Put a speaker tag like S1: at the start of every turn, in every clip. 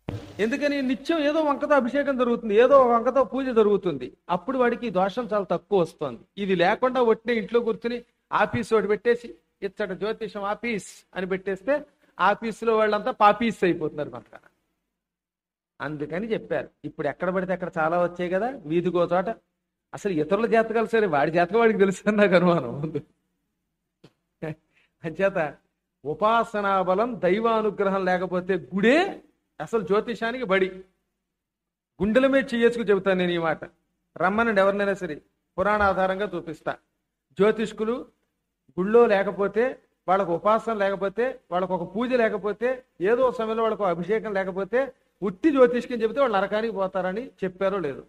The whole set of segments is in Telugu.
S1: ఎందుకని నిత్యం ఏదో వంకతో అభిషేకం జరుగుతుంది, ఏదో ఒక వంకతో పూజ జరుగుతుంది. అప్పుడు వాడికి ఈ దోషం చాలా తక్కువ వస్తుంది. ఇది లేకుండా ఒట్టినే ఇంట్లో కూర్చుని ఆఫీస్ ఒకటి పెట్టేసి ఇచ్చట జ్యోతిషం ఆఫీస్ అని పెట్టేస్తే ఆఫీసులో వాళ్ళంతా పాపీస్ అయిపోతున్నారు కొంతకాలం. అందుకని చెప్పారు. ఇప్పుడు ఎక్కడ పడితే అక్కడ చాలా వచ్చాయి కదా, వీధికో చోట. అసలు ఇతరుల జాతకాలు సరే, వాడి జాతకం వాడికి తెలుసు నాకు అనుమానం ముందు. అంచేత ఉపాసనా బలం, దైవానుగ్రహం లేకపోతే గుడే అసలు జ్యోతిషానికి బడి. గుండెల మీద చెయ్యేసుకు చెబుతాను నేను ఈ మాట. రమ్మనండి ఎవరినైనా సరే, పురాణ ఆధారంగా చూపిస్తా. జ్యోతిష్కులు గుళ్ళో లేకపోతే, వాళ్ళకు ఉపాసన లేకపోతే, వాళ్ళకు ఒక పూజ లేకపోతే, ఏదో సమయంలో వాళ్ళకు అభిషేకం లేకపోతే ఉట్టి జ్యోతిష్కం చెబితే వాళ్ళు నరకానికి పోతారని చెప్పారో లేదు.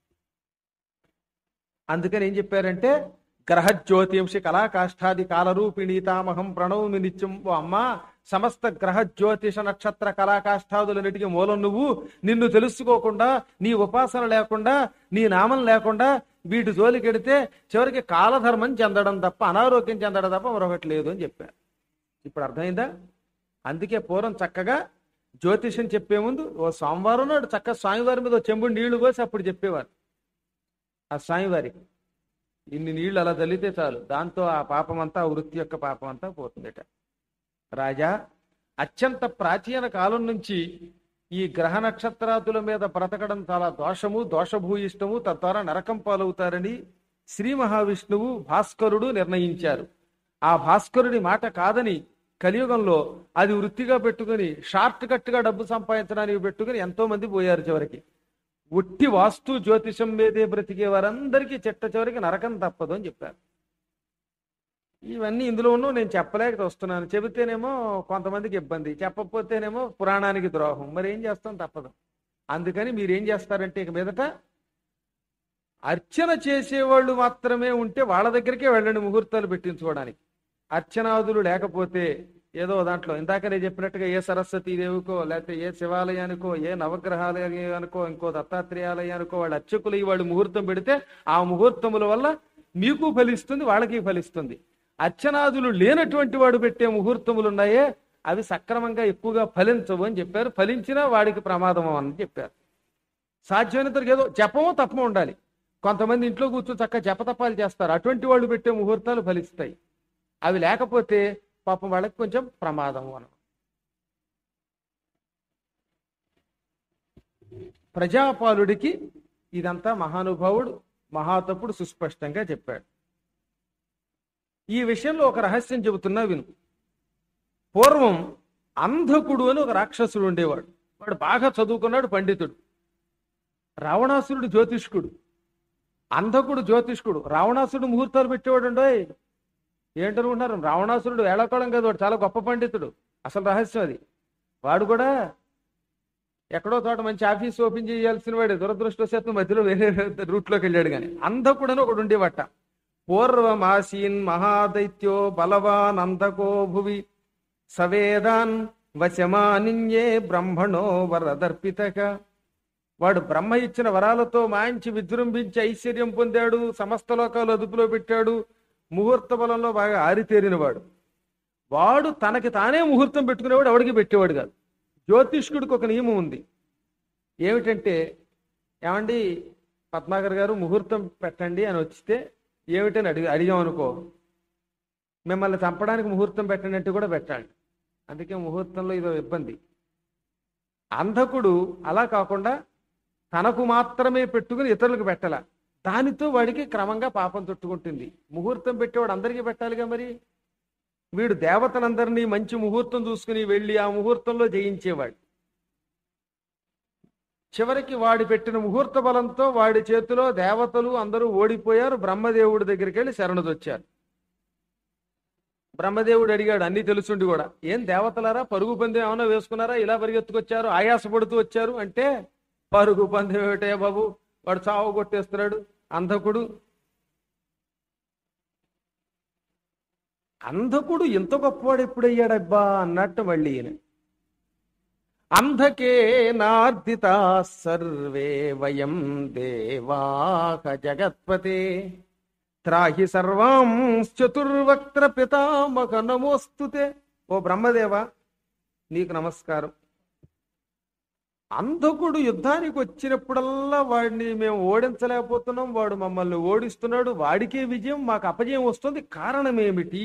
S1: అందుకని ఏం చెప్పారంటే, గ్రహజ్యోతింషి కళాకాష్ఠాది కాలరూపిణీతామహం ప్రణవమి నిత్యం. ఓ అమ్మా, సమస్త గ్రహ జ్యోతిష నక్షత్ర కళాకాష్ఠాదులన్నిటికీ మూలం నువ్వు. నిన్ను తెలుసుకోకుండా, నీ ఉపాసన లేకుండా, నీ నామం లేకుండా వీటి జోలికెడితే చివరికి కాలధర్మం చెందడం తప్ప, అనారోగ్యం చెందడం తప్ప మరొకటి లేదు అని చెప్పారు. ఇప్పుడు అర్థమైందా? అందుకే పూర్వం చక్కగా జ్యోతిషం చెప్పే ముందు ఓ సోమవారం నాడు చక్కగా స్వామివారి మీద ఓ చెంబుడు నీళ్లు పోసి అప్పుడు చెప్పేవారు. ఆ స్వామివారికి ఇన్ని నీళ్లు అలా చల్లితే చాలు, దాంతో ఆ పాపం అంతా, ఆ వృత్తి యొక్క పాపం అంతా పోతుందట. రాజా, అత్యంత ప్రాచీన కాలం నుంచి ఈ గ్రహ నక్షత్రాదుల మీద బ్రతకడం చాలా దోషము, దోషభూయిష్టము, తద్వారా నరకం పాలవుతారని శ్రీ మహావిష్ణువు భాస్కరుడు నిర్ణయించారు. ఆ భాస్కరుడి మాట కాదని కలియుగంలో అది వృత్తిగా పెట్టుకుని షార్ట్ కట్ గా డబ్బు సంపాదించడానికి పెట్టుకుని ఎంతో మంది పోయారు. చివరికి ఉట్టి వాస్తు జ్యోతిషం మీదే బ్రతికే వారందరికీ చిట్ట చివరికి నరకం తప్పదు అని చెప్పారు. ఇవన్నీ ఇందులో ఉన్న నేను చెప్పలేక వస్తున్నాను. చెబితేనేమో కొంతమందికి ఇబ్బంది, చెప్పకపోతేనేమో పురాణానికి ద్రోహం. మరి ఏం చేస్తాం, తప్పదు. అందుకని మీరేం చేస్తారంటే, ఇక మీదట అర్చన చేసేవాళ్ళు మాత్రమే ఉంటే వాళ్ళ దగ్గరికే వెళ్ళండి ముహూర్తాలు పెట్టించుకోవడానికి. అర్చనాదులు లేకపోతే ఏదో దాంట్లో ఇందాక నేను చెప్పినట్టుగా ఏ సరస్వతీ దేవికో, లేకపోతే ఏ శివాలయానికో, ఏ నవగ్రహాలయానికో, ఇంకో దత్తాత్రేయాలయానికో వాళ్ళు అర్చకులు వాళ్ళు ముహూర్తం పెడితే ఆ ముహూర్తముల వల్ల మీకు ఫలిస్తుంది, వాళ్ళకి ఫలిస్తుంది. అర్చనాదులు లేనటువంటి వాడు పెట్టే ముహూర్తములు ఉన్నాయే అవి సక్రమంగా ఎక్కువగా ఫలించవు అని చెప్పారు. ఫలించినా వాడికి ప్రమాదం అని చెప్పారు. సాధ్యమైనంతవరకు ఏదో జపమో తప్పమో ఉండాలి. కొంతమంది ఇంట్లో కూర్చొని చక్కగా జపతపాలు చేస్తారు, అటువంటి వాళ్ళు పెట్టే ముహూర్తాలు ఫలిస్తాయి. అవి లేకపోతే పాపం వాళ్ళకి కొంచెం ప్రమాదం అనం. ప్రజాపాలుడికి ఇదంతా మహానుభావుడు మహాతపుడు సుస్పష్టంగా చెప్పాడు. ఈ విషయంలో ఒక రహస్యం చెబుతున్నా విను. పూర్వం అంధకుడు అని ఒక రాక్షసుడు ఉండేవాడు. వాడు బాగా చదువుకున్నాడు, పండితుడు. రావణాసురుడు జ్యోతిష్కుడు, అంధకుడు జ్యోతిష్కుడు. రావణాసురుడు ముహూర్తాలు పెట్టేవాడు ఉండోయ్. ఏంటనుకుంటున్నారు? రావణాసురుడు ఏళకోవడం కాదు, వాడు చాలా గొప్ప పండితుడు. అసలు రహస్యం అది. వాడు కూడా ఎక్కడో చోట మంచి ఆఫీస్ ఓపెన్ చేయాల్సిన వాడే, దురదృష్టవశాత్తు మధ్యలో వేరే రూట్లోకి వెళ్ళాడు. కానీ అంధకుడని ఒకడు ఉండేవట. పూర్వమాసీన్ మహాదైత్యో బలవాన్ అంధకో భువి సవేదాన్ వశమానిన్యే బ్రహ్మణో వరదర్పితక. వాడు బ్రహ్మ ఇచ్చిన వరాలతో మంచి విజృంభించి ఐశ్వర్యం పొందాడు, సమస్త లోకాలు అదుపులో పెట్టాడు, ముహూర్త బలంలో బాగా ఆరితేరిన వాడు. వాడు తనకి తానే ముహూర్తం పెట్టుకునేవాడు, ఎవడికి పెట్టేవాడు కాదు. జ్యోతిష్కుడికి ఒక నియమం ఉంది. ఏమిటంటే, ఏమండి పద్మాకర్ గారు ముహూర్తం పెట్టండి అని వచ్చితే ఏమిటని అడిగామనుకో, మిమ్మల్ని చంపడానికి ముహూర్తం పెట్టండి అంటే కూడా పెట్టాలి. అందుకే ముహూర్తంలో ఇదో ఇబ్బంది. అంధకుడు అలా కాకుండా తనకు మాత్రమే పెట్టుకుని ఇతరులకు పెట్టాల. దానితో వాడికి క్రమంగా పాపం చుట్టుకుంటుంది. ముహూర్తం పెట్టేవాడు అందరికీ పెట్టాలిగా. మరి వీడు దేవతలందరినీ మంచి ముహూర్తం చూసుకుని వెళ్ళి ఆ ముహూర్తంలో జయించేవాడు. చివరికి వాడి పెట్టిన ముహూర్త బలంతో వాడి చేతిలో దేవతలు అందరూ ఓడిపోయారు. బ్రహ్మదేవుడి దగ్గరికి వెళ్ళి శరణుదొచ్చారు. బ్రహ్మదేవుడు అడిగాడు, అన్ని తెలుసుండి కూడా, ఏం దేవతలారా పరుగు పందెం ఏమైనా వేసుకున్నారా, ఇలా పరిగెత్తుకొచ్చారు, ఆయాసపడుతూ వచ్చారు అంటే, పరుగు పందెం ఏమిటే బాబు, వాడు చావు కొట్టేస్తున్నాడు అంధకుడు. అంధకుడు ఎంత గొప్పవాడు ఎప్పుడయ్యాడబ్బా అన్నట్టు మళ్ళీ ఈయన. అంధకే నార్దిత సర్వే వయం దేవాహ జగత్పతే త్రాహి సర్వాం చతుర్వక్త్ర పితామహ నమోస్తుతే. ఓ బ్రహ్మదేవ, నీకు నమస్కారం. అంధకుడు యుద్ధానికి వచ్చినప్పుడల్లా వాడిని మేము ఓడించలేకపోతున్నాం, వాడు మమ్మల్ని ఓడిస్తున్నాడు, వాడికే విజయం మాకు అపజయం వస్తుంది, కారణం ఏమిటి?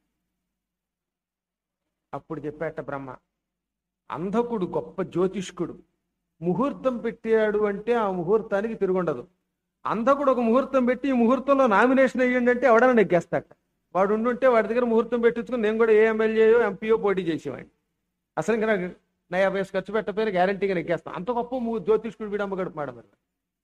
S1: అప్పుడు చెప్పాట బ్రహ్మ, అంధకుడు గొప్ప జ్యోతిష్కుడు, ముహూర్తం పెట్టాడు అంటే ఆ ముహూర్తానికి తిరుగుండదు. అంధకుడు ఒక ముహూర్తం పెట్టి ఈ ముహూర్తంలో నామినేషన్ అయ్యండి అంటే ఎవడన్నా నెగ్గేస్తాట. వాడు ఉండుంటే వాడి దగ్గర ముహూర్తం పెట్టించుకుని నేను కూడా ఏ ఎమ్మెల్యేయో ఎంపీయో పోటీ చేసేవాడిని. అసలు ఇంకా నాకు నయా పైసలు ఖర్చు పెట్టకపోయినా గ్యారంటీగా నెగ్గేస్తాను. అంత గొప్ప జ్యోతిష్కుడు వీడమ్మ గడుపుమాడు. మరి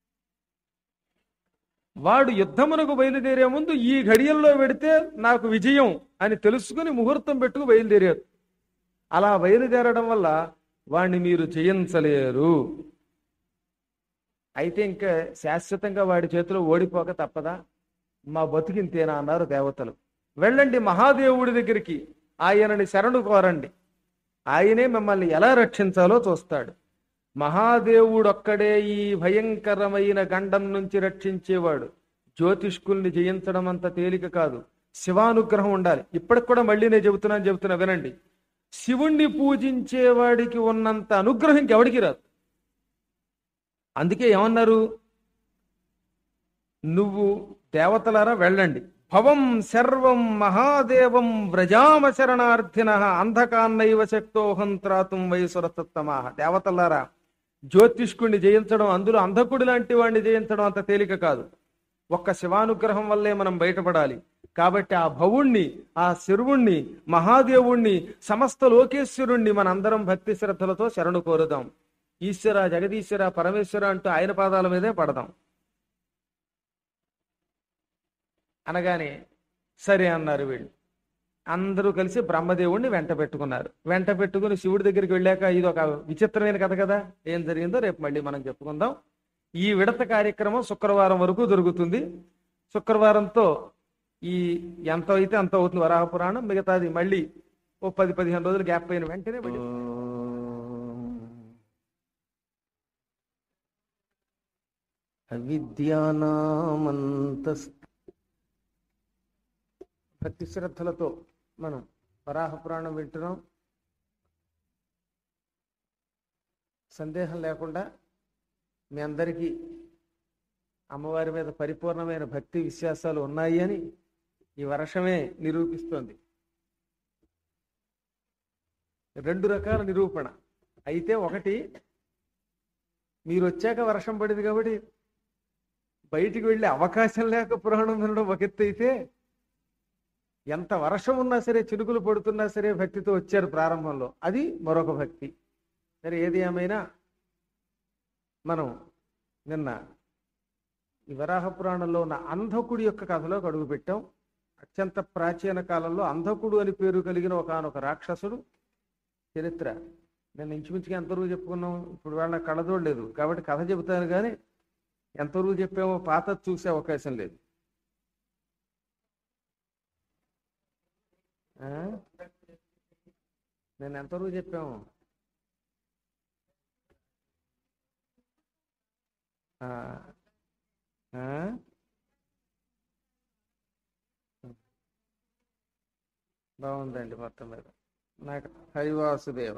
S1: వాడు యుద్ధమునకు బయలుదేరే ముందు ఈ ఘడియల్లో పెడితే నాకు విజయం అని తెలుసుకుని ముహూర్తం పెట్టుకు బయలుదేరారు. అలా బయలుదేరడం వల్ల వాణ్ణి మీరు జయించలేరు. అయితే ఇంకా శాశ్వతంగా వాడి చేతిలో ఓడిపోక తప్పదా? మా బతుకింతేనా అన్నారు దేవతలు. వెళ్ళండి మహాదేవుడి దగ్గరికి, ఆయనని శరణు కోరండి, ఆయనే మిమ్మల్ని ఎలా రక్షించాలో చూస్తాడు. మహాదేవుడొక్కడే ఈ భయంకరమైన గండం నుంచి రక్షించేవాడు. జ్యోతిష్కుల్ని జయించడం అంత తేలిక కాదు, శివానుగ్రహం ఉండాలి. ఇప్పటికి కూడా మళ్ళీ నేను చెబుతున్నా వినండి. శివుణ్ణి పూజించేవాడికి ఉన్నంత అనుగ్రహం ఇంకెవడికి రాదు. అందుకే ఏమన్నారు, నువ్వు దేవతలారా వెళ్ళండి, భవం సర్వం మహాదేవం వ్రజామ శరణార్థిన అంధకాన్నైవ శక్తోహం త్రాతుం వయసురసత్తమా. దేవతలారా, జ్యోతిష్కుడిని జయించడం, అందులో అంధకుడి లాంటి వాడిని జయించడం అంత తేలిక కాదు. ఒక్క శివానుగ్రహం వల్లే మనం బయటపడాలి. కాబట్టి ఆ భవుణ్ణి, ఆ శర్వుణ్ణి, మహాదేవుణ్ణి, సమస్త లోకేశ్వరుణ్ణి మనందరం భక్తి శ్రద్ధలతో శరణు కోరుదాం. ఈశ్వర, జగదీశ్వర, పరమేశ్వర అంటూ ఆయన పాదాల మీదే పడదాం. అనగానే సరే అన్నారు వీళ్ళు. అందరూ కలిసి బ్రహ్మదేవుణ్ణి వెంట పెట్టుకున్నారు. వెంట పెట్టుకుని శివుడి దగ్గరికి వెళ్ళాక, ఇది ఒక విచిత్రమైన కథ కదా, ఏం జరిగిందో రేపు మళ్ళీ మనం చెప్పుకుందాం. ఈ విడత కార్యక్రమం శుక్రవారం వరకు జరుగుతుంది. శుక్రవారంతో ఈ ఎంత అయితే అంత అవుతుంది వరాహ పురాణం. మిగతాది మళ్ళీ ఓ 10-15 రోజులు గ్యాప్ అయిన వెంటనే మళ్ళీ అవిద్యానామంత భక్తి శ్రద్ధలతో మనం వరాహ పురాణం వింటున్నాం. సందేహం లేకుండా మీ అందరికీ అమ్మవారి మీద పరిపూర్ణమైన భక్తి విశ్వాసాలు ఉన్నాయి అని ఈ వర్షమే నిరూపిస్తోంది. 2 రకాల నిరూపణ. అయితే ఒకటి, మీరు వచ్చాక వర్షం పడింది కాబట్టి బయటికి వెళ్ళే అవకాశం లేక పురాణం వినడం ఒక ఎత్తు అయితే, ఎంత వర్షం ఉన్నా సరే, చినుకులు పడుతున్నా సరే భక్తితో వచ్చారు ప్రారంభంలో, అది మరొక భక్తి. సరే, ఏది ఏమైనా మనం నిన్న ఈ వరాహ పురాణంలో ఉన్న అంధకుడి యొక్క కథలోకి అడుగు పెట్టాం. అత్యంత ప్రాచీన కాలంలో అంధకుడు అని పేరు కలిగిన ఒకానొక రాక్షసుడు చరిత్ర నేను ఇంచుమించుగా ఎంతవరకు చెప్పుకున్నాం. ఇప్పుడు వాళ్ళ కళ్ళజోడు లేదు కాబట్టి కథ చెబుతాను, కానీ ఎంతవరకు చెప్పామో పాత చూసే అవకాశం లేదు. నేను ఎంతవరకు చెప్పాము? బాగుందండి. మొత్తం మీద నాకు హరివాసుదేవ.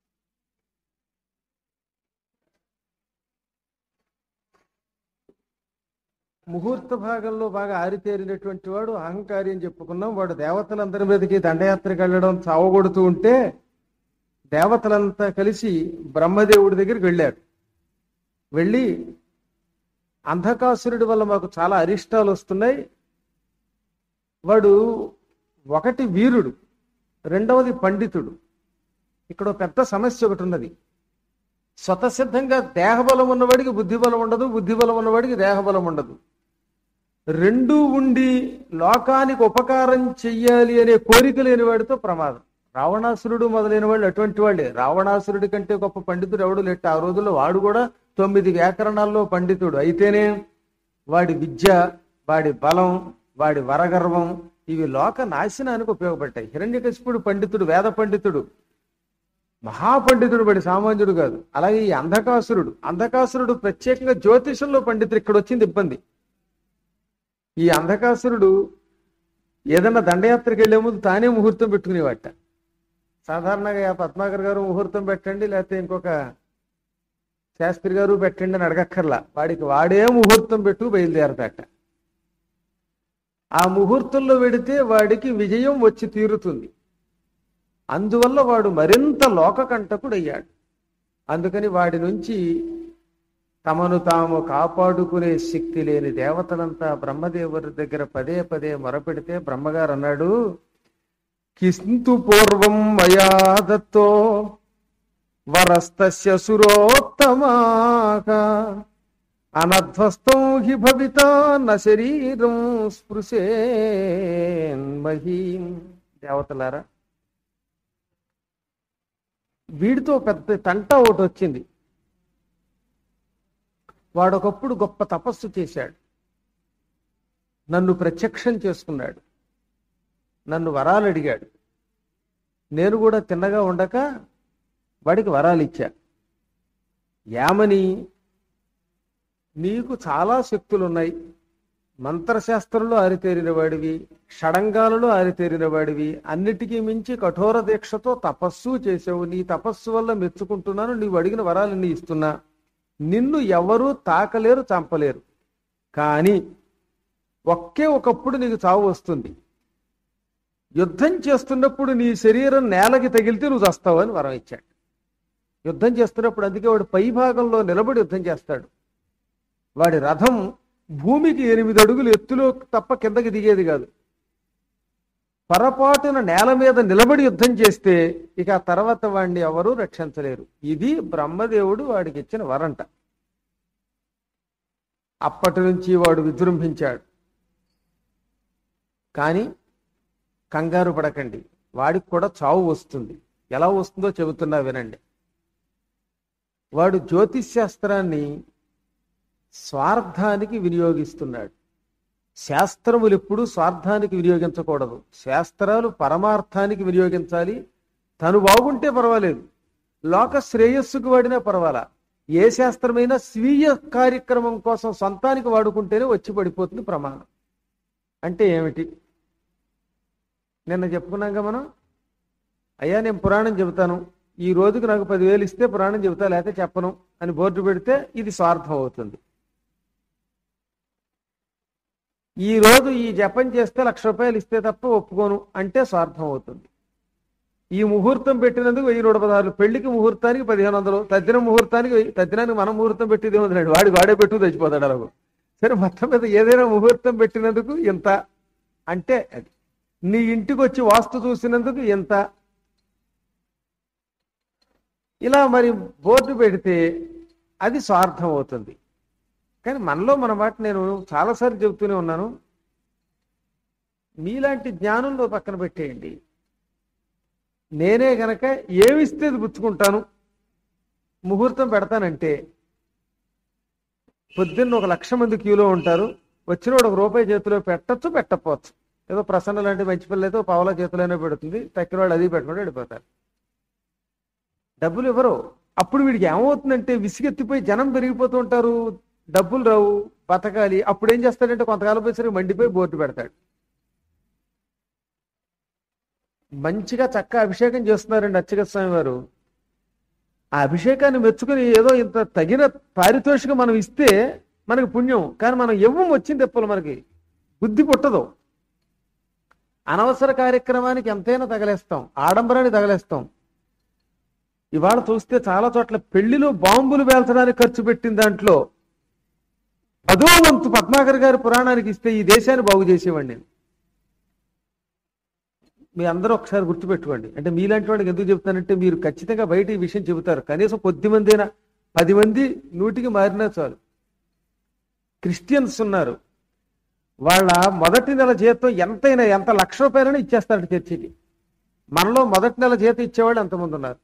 S1: ముహూర్త భాగంలో బాగా ఆరితేరినటువంటి వాడు అహంకారి అని చెప్పుకున్నాం. వాడు దేవతలందరి మీదకి దండయాత్రకు వెళ్ళడం చావగొడుతూ ఉంటే దేవతలంతా కలిసి బ్రహ్మదేవుడి దగ్గరికి వెళ్ళారు. వెళ్ళి, అంధకాసురుడి వల్ల మాకు చాలా అరిష్టాలు వస్తున్నాయి. వాడు ఒకటి వీరుడు, రెండవది పండితుడు. ఇక్కడ పెద్ద సమస్య ఒకటి ఉన్నది. స్వతసిద్ధంగా దేహబలం ఉన్నవాడికి బుద్ధిబలం ఉండదు, బుద్ధిబలం ఉన్నవాడికి దేహబలం ఉండదు. రెండూ ఉండి లోకానికి ఉపకారం చెయ్యాలి అనే కోరిక లేని వాడితో ప్రమాదం. రావణాసురుడు మొదలైన వాళ్ళు అటువంటి వాళ్ళే. రావణాసురుడి కంటే గొప్ప పండితుడు ఎవడు లేట. ఆ రోజుల్లో వాడు కూడా 9 వ్యాకరణాల్లో పండితుడు. అయితేనే వాడి విద్య, వాడి బలం, వాడి వరగర్వం ఇవి లోక నాశనానికి ఉపయోగపడ్డాయి. హిరణ్యకశిపుడు పండితుడు, వేద పండితుడు, మహాపండితుడు, వాడి సామాన్యుడు కాదు. అలాగే ఈ అంధకాసురుడు ప్రత్యేకంగా జ్యోతిషంలో పండితుడు. ఇక్కడ వచ్చింది ఇబ్బంది. ఈ అంధకాసురుడు ఏదన్నా దండయాత్రకు వెళ్లే ముందు తానే ముహూర్తం పెట్టుకునేవాట. సాధారణంగా పద్మాకర్ గారు ముహూర్తం పెట్టండి, లేకపోతే ఇంకొక శాస్త్రి గారు పెట్టండి అని అడగక్కర్లా, వాడికి వాడే ముహూర్తం పెట్టు బయలుదేరతాట. ఆ ముహూర్తంలో వెడితే వాడికి విజయం వచ్చి తీరుతుంది. అందువల్ల వాడు మరింత లోకకంటకుడయ్యాడు. అందుకని వాడి నుంచి తమను తాము కాపాడుకునే శక్తి లేని దేవతలంతా బ్రహ్మదేవుడి దగ్గర పదే పదే మొరపెడితే బ్రహ్మగారు అన్నాడు, కింతు పూర్వం మయా దత్తో వరస్తస్య సురోత్తమాక అనధ్వస్తం హి భవితా న శరీరం స్పృశేన్మహీం. దేవతలారా, వీడితో పెద్ద తంట ఒకటి వచ్చింది. వాడొకప్పుడు గొప్ప తపస్సు చేశాడు, నన్ను ప్రత్యక్షం చేసుకున్నాడు, నన్ను వరాలు అడిగాడు. నేను కూడా తిన్నగా ఉండక వాడికి వరాలు ఇచ్చా. యామని, నీకు చాలా శక్తులున్నాయి, మంత్రశాస్త్రంలో ఆరితేరిన వాడివి, షడంగాలలో ఆరితేరిన వాడివి, అన్నిటికీ మించి కఠోర దీక్షతో తపస్సు చేసావు. నీ తపస్సు వల్ల మెచ్చుకుంటున్నాను, నీవు అడిగిన వరాలన్నీ ఇస్తున్నా. నిన్ను ఎవరూ తాకలేరు, చంపలేరు. కానీ ఒకప్పుడు నీకు చావు వస్తుంది. యుద్ధం చేస్తున్నప్పుడు నీ శరీరం నేలకి తగిలితే నువ్వు చస్తావు అని వరం ఇచ్చాడు. యుద్ధం చేస్తున్నప్పుడు అందుకే వాడు పై భాగంలో నిలబడి యుద్ధం చేస్తాడు. వాడి రథం భూమికి 8 అడుగులు ఎత్తులో తప్ప కిందకి దిగేది కాదు. పొరపాటున నేల మీద నిలబడి యుద్ధం చేస్తే ఇక ఆ తర్వాత వాడిని ఎవరూ రక్షించలేరు. ఇది బ్రహ్మదేవుడు వాడికి ఇచ్చిన వరంట. అప్పటి నుంచి వాడు విజృంభించాడు. కానీ కంగారు పడకండి, వాడికి కూడా చావు వస్తుంది. ఎలా వస్తుందో చెబుతున్నా వినండి. వాడు జ్యోతిష్ శాస్త్రాన్ని స్వార్థానికి వినియోగిస్తున్నాడు. శాస్త్రములు ఎప్పుడూ స్వార్థానికి వినియోగించకూడదు. శాస్త్రాలు పరమార్థానికి వినియోగించాలి. తను బాగుంటే పర్వాలేదు, లోక శ్రేయస్సుకు వాడినా పర్వాలా. ఏ శాస్త్రమైనా స్వీయ కార్యక్రమం కోసం సొంతానికి వాడుకుంటేనే వచ్చి పడిపోతుంది ప్రమాదం. అంటే ఏమిటి? నిన్న చెప్పుకున్నాక మనం, అయ్యా నేను పురాణం చెబుతాను, ఈ రోజుకు నాకు 10,000 ఇస్తే పురాణం చెబుతా, లేకపోతే చెప్పను అని బోర్డు పెడితే ఇది స్వార్థం అవుతుంది. ఈ రోజు ఈ జపం చేస్తే 1,00,000 రూపాయలు ఇస్తే తప్ప ఒప్పుకోను అంటే స్వార్థం అవుతుంది. ఈ ముహూర్తం పెట్టినందుకు 1,116, పెళ్లికి ముహూర్తానికి 1,500, తద్దిన ముహూర్తానికి తద్దినానికి మనం ముహూర్తం పెట్టేది ఏముందండి, వాడే పెట్టు తెచ్చిపోతాడు అలాగూ. సరే, మొత్తం మీద ఏదైనా ముహూర్తం పెట్టినందుకు ఇంత అంటే అది. నీ ఇంటికి వచ్చి వాస్తు చూసినందుకు ఎంత, ఇలా మరి బోర్డు పెడితే అది స్వార్థం అవుతుంది. కానీ మనలో మన మాట నేను చాలాసార్లు చెబుతూనే ఉన్నాను, మీలాంటి జ్ఞానంలో పక్కన పెట్టేయండి. నేనే గనక ఏమిస్తే అది పుచ్చుకుంటాను, ముహూర్తం పెడతానంటే పొద్దున్న 1,00,000 మంది క్యూలో ఉంటారు, వచ్చిన వాడు ₹1 చేతిలో పెట్టచ్చు, పెట్టకపోవచ్చు. ఏదో ప్రసన్న లాంటి మంచి పిల్లలు అయితే పావలా చేతిలోనే పెడుతుంది, తక్కిన వాళ్ళు అది పెట్టుకుంటూ వెళ్ళిపోతారు, డబ్బులు ఇవ్వరు. అప్పుడు వీడికి ఏమవుతుందంటే విసిగెత్తిపోయి జనం పెరిగిపోతూ ఉంటారు, డబ్బులు రావు, బతకాలి. అప్పుడు ఏం చేస్తాడంటే కొంతకాలం పోయేసరికి మండిపోయి బోర్డు పెడతాడు. మంచిగా చక్కగా అభిషేకం చేస్తున్నారండి అర్చక స్వామి వారు. ఆ అభిషేకాన్ని మెచ్చుకుని ఏదో ఇంత తగిన పారితోషికం మనం ఇస్తే మనకి పుణ్యం. కానీ మనం ఇవ్వం, వచ్చింది తెప్పలు, మనకి బుద్ధి పుట్టదు. అనవసర కార్యక్రమానికి ఎంతైనా తగలేస్తాం, ఆడంబరాన్ని తగలేస్తాం. ఇవాళ చూస్తే చాలా చోట్ల పెళ్లిలో బాంబులు పేల్చడానికి ఖర్చు పెట్టిన దాంట్లో 10వ వంతు పద్మాకర్ గారి పురాణానికి ఇస్తే ఈ దేశాన్ని బాగు చేసేవాడిని నేను. మీ అందరూ ఒకసారి గుర్తుపెట్టుకోండి. అంటే మీలాంటి వాడికి ఎందుకు చెబుతానంటే, మీరు ఖచ్చితంగా బయట ఈ విషయం చెబుతారు. కనీసం కొద్ది మంది అయినా, 10 మంది 100కి మారినా చాలు. క్రిస్టియన్స్ ఉన్నారు, వాళ్ళ మొదటి నెల జీతం ఎంతైనా, ఎంత ₹1,00,000 రూపాయలైనా ఇచ్చేస్తాడు చర్చికి. మనలో మొదటి నెల జీతం ఇచ్చేవాళ్ళు ఎంతమంది ఉన్నారు?